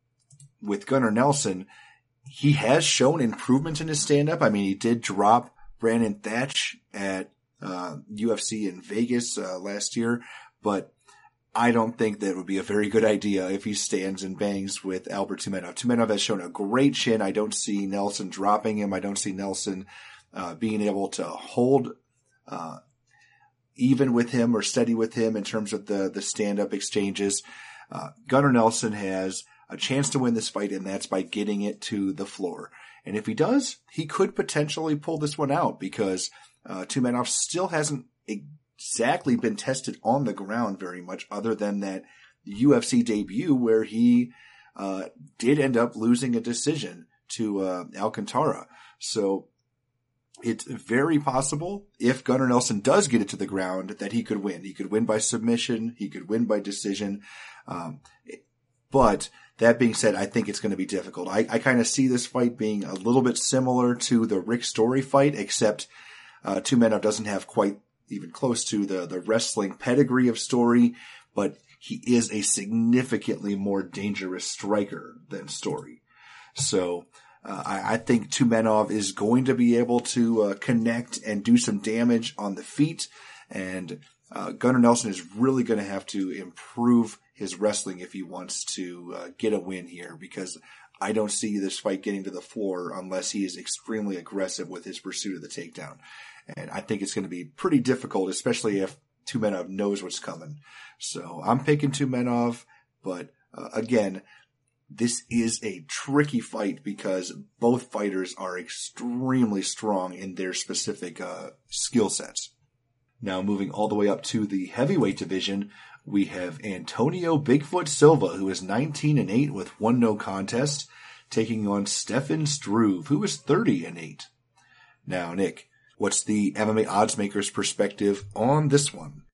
with Gunnar Nelson, he has shown improvements in his stand-up. I mean, he did drop Brandon Thatch at, uh, U F C in Vegas, uh, last year, but I don't think that would be a very good idea if he stands and bangs with Albert Tumenov. Tumenov has shown a great chin. I don't see Nelson dropping him. I don't see Nelson, uh, being able to hold Uh, even with him or steady with him in terms of the, the stand-up exchanges. Uh, Gunnar Nelson has a chance to win this fight, and that's by getting it to the floor. And if he does, he could potentially pull this one out because, uh, Tumenov still hasn't exactly been tested on the ground very much other than that U F C debut where he, uh, did end up losing a decision to, uh, Alcantara. So, it's very possible if Gunnar Nelson does get it to the ground that he could win. He could win by submission. He could win by decision. Um, but that being said, I think it's going to be difficult. I, I kind of see this fight being a little bit similar to the Rick Story fight, except uh, Tumenov doesn't have quite even close to the, the wrestling pedigree of Story, but he is a significantly more dangerous striker than Story. So Uh, I, I think Tumenov is going to be able to uh, connect and do some damage on the feet, and uh, Gunnar Nelson is really going to have to improve his wrestling if he wants to uh, get a win here, because I don't see this fight getting to the floor unless he is extremely aggressive with his pursuit of the takedown. And I think it's going to be pretty difficult, especially if Tumenov knows what's coming. So I'm picking Tumenov, but uh, again, this is a tricky fight because both fighters are extremely strong in their specific uh, skill sets. Now moving all the way up to the heavyweight division, we have Antonio Bigfoot Silva, who is nineteen and eight with one no contest, taking on Stefan Struve, who is thirty and eight. Now, Nick, What's the M M A odds makers perspective on this one?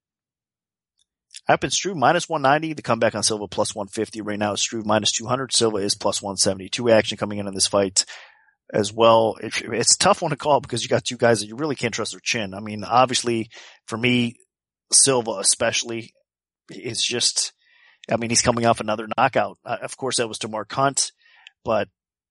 Up in Struve minus one ninety, the comeback on Silva plus one fifty. Right now it's Struve minus two hundred. Silva is plus one seventy. Two action coming in on this fight as well. It, it's a tough one to call because you got two guys that you really can't trust their chin. I mean, obviously for me, Silva especially is just, I mean, he's coming off another knockout. Uh, of course that was to Mark Hunt, but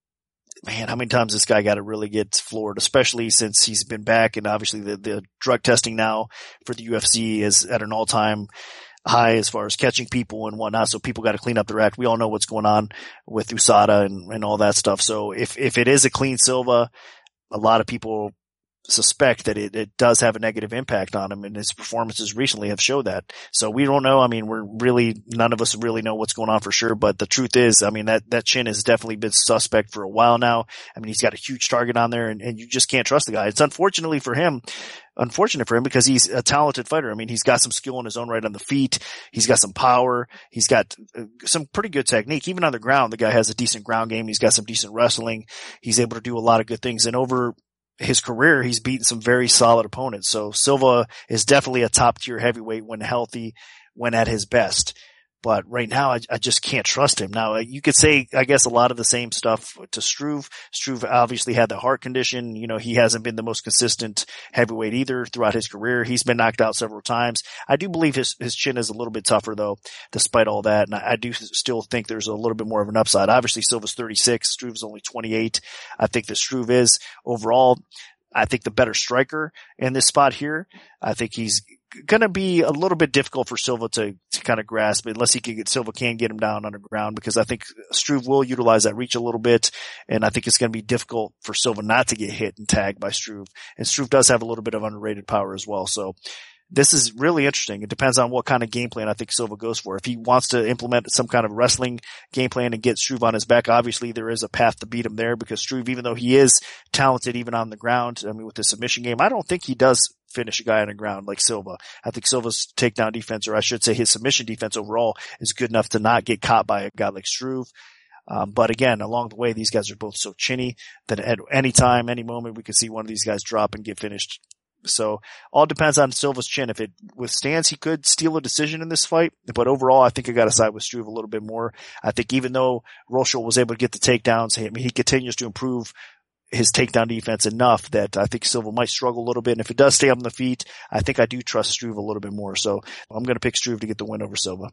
man, how many times this guy got to really get floored, especially since he's been back, and obviously the, the drug testing now for the U F C is at an all-time high as far as catching people and whatnot. So people got to clean up their act. We all know what's going on with U S A D A and, and all that stuff. So if, if it is a clean Silva, a lot of people suspect that it, it does have a negative impact on him, and his performances recently have showed that. So we don't know. I mean, we're really, none of us really know what's going on for sure, but the truth is, I mean, that, that chin has definitely been suspect for a while now. I mean, he's got a huge target on there, and, and you just can't trust the guy. It's unfortunately for him, unfortunate for him because he's a talented fighter. I mean, he's got some skill in his own right on the feet. He's got some power. He's got some pretty good technique. Even on the ground, the guy has a decent ground game. He's got some decent wrestling. He's able to do a lot of good things. And over his career, he's beaten some very solid opponents. So Silva is definitely a top tier heavyweight when healthy, when at his best. But right now, I, I just can't trust him. Now, you could say, I guess, a lot of the same stuff to Struve. Struve obviously had the heart condition. You know, he hasn't been the most consistent heavyweight either throughout his career. He's been knocked out several times. I do believe his, his chin is a little bit tougher, though, despite all that. And I, I do still think there's a little bit more of an upside. Obviously, Silva's thirty-six. Struve's only twenty-eight. I think that Struve is overall, I think, the better striker in this spot here. I think he's going to be a little bit difficult for Silva to, to kind of grasp, unless he can get, Silva can get him down underground, because I think Struve will utilize that reach a little bit. And I think it's going to be difficult for Silva not to get hit and tagged by Struve. And Struve does have a little bit of underrated power as well. So this is really interesting. It depends on what kind of game plan I think Silva goes for. If he wants to implement some kind of wrestling game plan and get Struve on his back, obviously there is a path to beat him there, because Struve, even though he is talented even on the ground, I mean, with the submission game, I don't think he does finish a guy on the ground like Silva. I think Silva's takedown defense, or I should say his submission defense overall, is good enough to not get caught by a guy like Struve. Um, but again, along the way, these guys are both so chinny that at any time, any moment, we could see one of these guys drop and get finished. So all depends on Silva's chin. If it withstands, he could steal a decision in this fight. But overall, I think I got to side with Struve a little bit more. I think even though Rochel was able to get the takedowns, I mean, he continues to improve his takedown defense enough that I think Silva might struggle a little bit. And if it does stay on the feet, I think I do trust Struve a little bit more. So I'm going to pick Struve to get the win over Silva.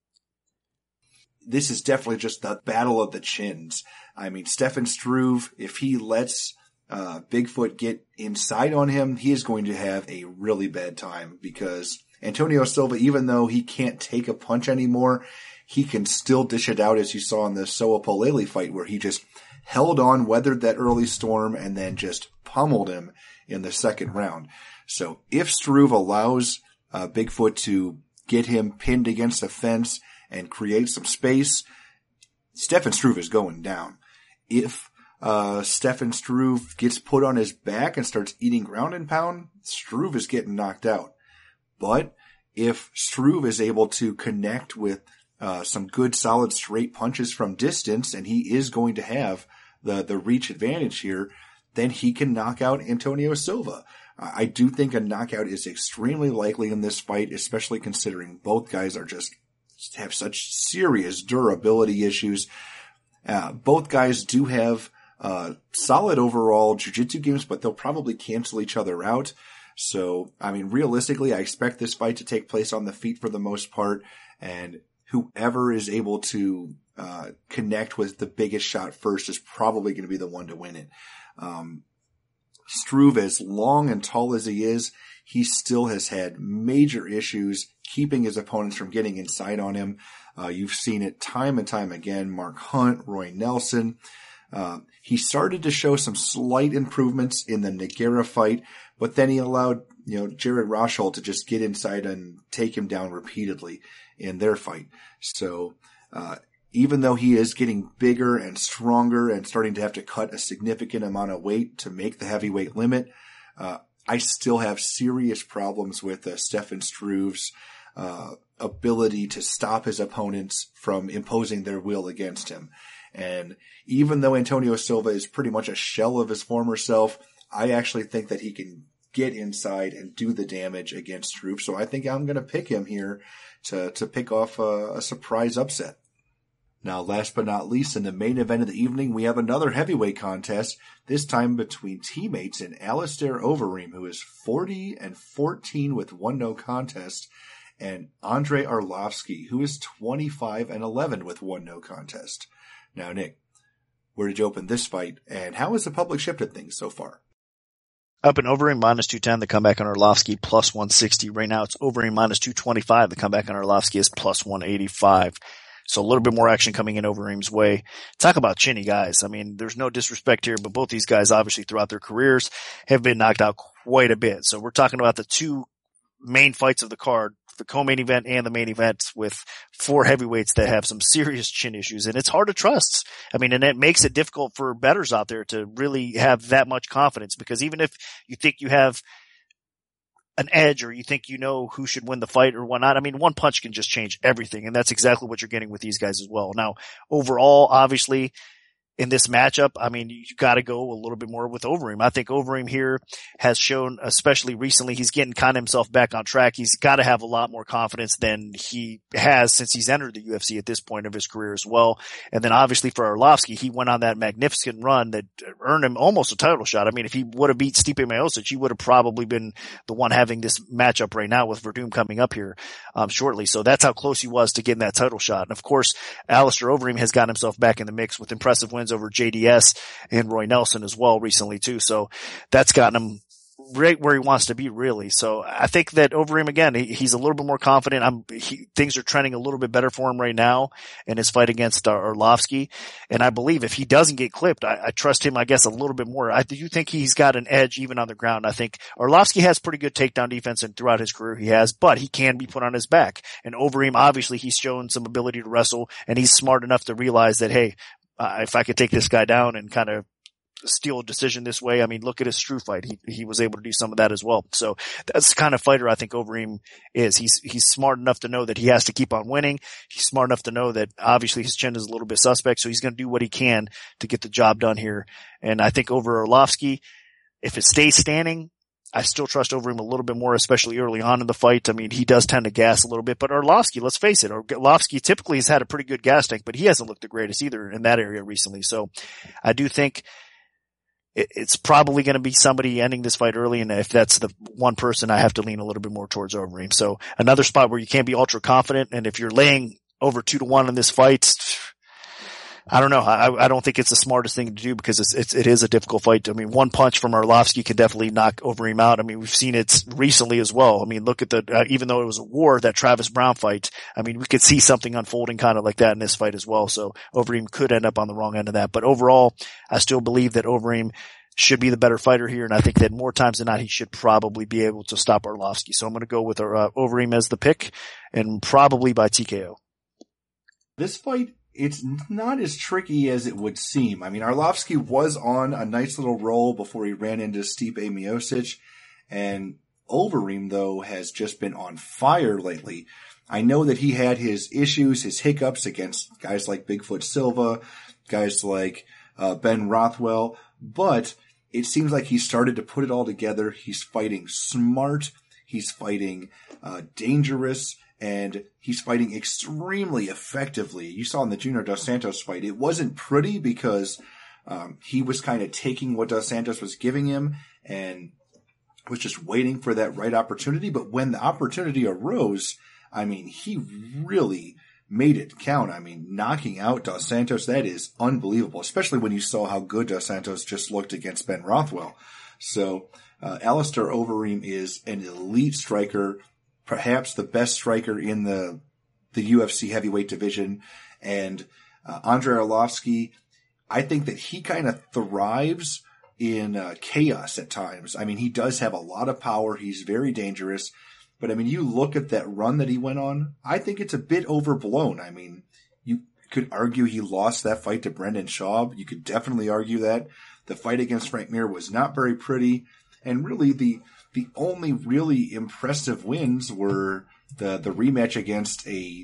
This is definitely just the battle of the chins. I mean, Stefan Struve, if he lets uh Bigfoot get inside on him, he is going to have a really bad time, because Antonio Silva, even though he can't take a punch anymore, he can still dish it out, as you saw in the Soa Polele fight, where he just held on, weathered that early storm, and then just pummeled him in the second round. So if Struve allows uh, Bigfoot to get him pinned against a fence and create some space, Stefan Struve is going down. If uh Stefan Struve gets put on his back and starts eating ground and pound, Struve is getting knocked out. But if Struve is able to connect with Uh, some good solid straight punches from distance, and he is going to have the, the reach advantage here, then he can knock out Antonio Silva. Uh, I do think a knockout is extremely likely in this fight, especially considering both guys are just, have such serious durability issues. Uh, both guys do have, uh, solid overall jiu-jitsu games, but they'll probably cancel each other out. So, I mean, realistically, I expect this fight to take place on the feet for the most part, and whoever is able to uh connect with the biggest shot first is probably going to be the one to win it. Um, Struve, as long and tall as he is, he still has had major issues keeping his opponents from getting inside on him. Uh, you've seen it time and time again. Mark Hunt, Roy Nelson. Uh, he started to show some slight improvements in the Nogueira fight, but then he allowed, you know, Jared Rochel to just get inside and take him down repeatedly in their fight. So, uh, even though he is getting bigger and stronger and starting to have to cut a significant amount of weight to make the heavyweight limit, uh, I still have serious problems with uh, Stefan Struve's, uh, ability to stop his opponents from imposing their will against him. And even though Antonio Silva is pretty much a shell of his former self, I actually think that he can get inside and do the damage against Struve. So I think I'm going to pick him here to, to pick off a, a surprise upset. Now, last but not least, in the main event of the evening, we have another heavyweight contest, this time between teammates in Alistair Overeem, who is forty and fourteen with one no contest, and Andrei Arlovski, who is twenty-five and eleven with one no contest. Now, Nick, where did you open this fight, and how has the public shifted things so far? Up in Overeem, minus two ten, the comeback on Arlovski, plus one sixty. Right now, it's Overeem, minus two twenty-five. The comeback on Arlovski is plus one eighty-five. So a little bit more action coming in Overeem's way. Talk about chinny guys. I mean, there's no disrespect here, but both these guys obviously throughout their careers have been knocked out quite a bit. So we're talking about the two main fights of the card, the co-main event and the main event, with four heavyweights that have some serious chin issues, and it's hard to trust. I mean, and it makes it difficult for bettors out there to really have that much confidence, because even if you think you have an edge or you think you know who should win the fight or whatnot, I mean, one punch can just change everything, and that's exactly what you're getting with these guys as well. Now, overall, obviously, in this matchup, I mean, you got to go a little bit more with Overeem. I think Overeem here has shown, especially recently, he's getting kind of himself back on track. He's got to have a lot more confidence than he has since he's entered the U F C at this point of his career as well. And then obviously for Arlovski, he went on that magnificent run that earned him almost a title shot. I mean, if he would have beat Stipe Miocic, he would have probably been the one having this matchup right now with Verdum coming up here um, shortly. So that's how close he was to getting that title shot. And of course, Alistair Overeem has gotten himself back in the mix with impressive wins over J D S and Roy Nelson as well recently too. So that's gotten him right where he wants to be, really. So I think that Overeem, again, he, he's a little bit more confident. I'm, he, things are trending a little bit better for him right now in his fight against uh, Arlovski. And I believe if he doesn't get clipped, I, I trust him, I guess, a little bit more. I do think he's got an edge even on the ground. I think Arlovski has pretty good takedown defense, and throughout his career he has, but he can be put on his back. And Overeem, obviously, he's shown some ability to wrestle, and he's smart enough to realize that, hey, uh, if I could take this guy down and kind of steal a decision this way. I mean, look at his Struve fight. He, he was able to do some of that as well. So that's the kind of fighter I think Overeem is. He's, he's smart enough to know that he has to keep on winning. He's smart enough to know that obviously his chin is a little bit suspect. So he's going to do what he can to get the job done here. And I think over Arlovski, if it stays standing, I still trust Overeem a little bit more, especially early on in the fight. I mean, he does tend to gas a little bit, but Arlovski, let's face it, Arlovski typically has had a pretty good gas tank, but he hasn't looked the greatest either in that area recently. So I do think it's probably going to be somebody ending this fight early, and if that's the one person, I have to lean a little bit more towards Overeem. So another spot where you can't be ultra confident, and if you're laying over two to one in this fight, I don't know. I, I don't think it's the smartest thing to do, because it's, it's it is a difficult fight. I mean, one punch from Arlovski can definitely knock Overeem out. I mean, we've seen it recently as well. I mean, look at the uh, even though it was a war, that Travis Brown fight, I mean, we could see something unfolding kind of like that in this fight as well. So Overeem could end up on the wrong end of that. But overall, I still believe that Overeem should be the better fighter here, and I think that more times than not, he should probably be able to stop Arlovski. So I'm going to go with uh, Overeem as the pick, and probably by T K O. This fight, it's not as tricky as it would seem. I mean, Arlovski was on a nice little roll before he ran into Stipe Miocic, and Overeem, though, has just been on fire lately. I know that he had his issues, his hiccups against guys like Bigfoot Silva, guys like uh, Ben Rothwell, but it seems like he started to put it all together. He's fighting smart, he's fighting uh, dangerous, and he's fighting extremely effectively. You saw in the Junior Dos Santos fight, it wasn't pretty because um, he was kind of taking what Dos Santos was giving him and was just waiting for that right opportunity. But when the opportunity arose, I mean, he really made it count. I mean, knocking out Dos Santos, that is unbelievable, especially when you saw how good Dos Santos just looked against Ben Rothwell. So uh, Alistair Overeem is an elite striker, perhaps the best striker in the the U F C heavyweight division. And uh, Andrei Arlovski, I think that he kind of thrives in uh, chaos at times. I mean, he does have a lot of power. He's very dangerous. But, I mean, you look at that run that he went on, I think it's a bit overblown. I mean, you could argue he lost that fight to Brendan Schaub. You could definitely argue that. The fight against Frank Mir was not very pretty. And really, the the only really impressive wins were the, the rematch against a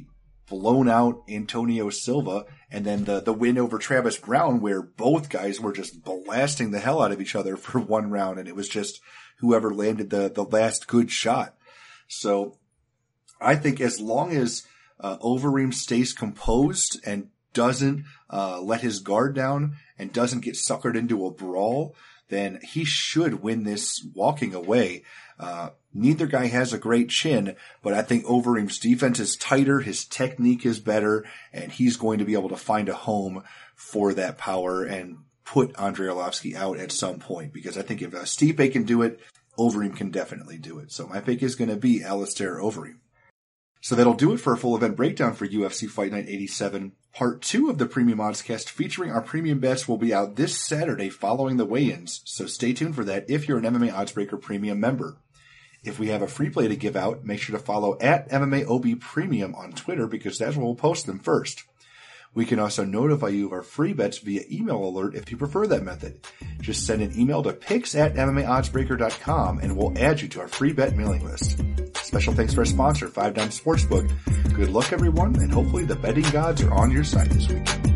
blown out Antonio Silva, and then the, the win over Travis Brown where both guys were just blasting the hell out of each other for one round, and it was just whoever landed the, the last good shot. So I think as long as uh, Overeem stays composed and doesn't uh, let his guard down and doesn't get suckered into a brawl, then he should win this walking away. Uh, neither guy has a great chin, but I think Overeem's defense is tighter, his technique is better, and he's going to be able to find a home for that power and put Andrei Arlovski out at some point. Because I think if uh, Stipe can do it, Overeem can definitely do it. So my pick is going to be Alistair Overeem. So that'll do it for a full event breakdown for U F C Fight Night eighty-seven. Part two of the Premium Oddscast featuring our premium bets will be out this Saturday following the weigh-ins, so stay tuned for that if you're an M M A Oddsbreaker Premium member. If we have a free play to give out, make sure to follow at M M A O B Premium on Twitter because that's where we'll post them first. We can also notify you of our free bets via email alert if you prefer that method. Just send an email to picks at M M A oddsbreaker dot com and we'll add you to our free bet mailing list. Special thanks to our sponsor, Five Dime Sportsbook. Good luck, everyone, and hopefully the betting gods are on your side this weekend.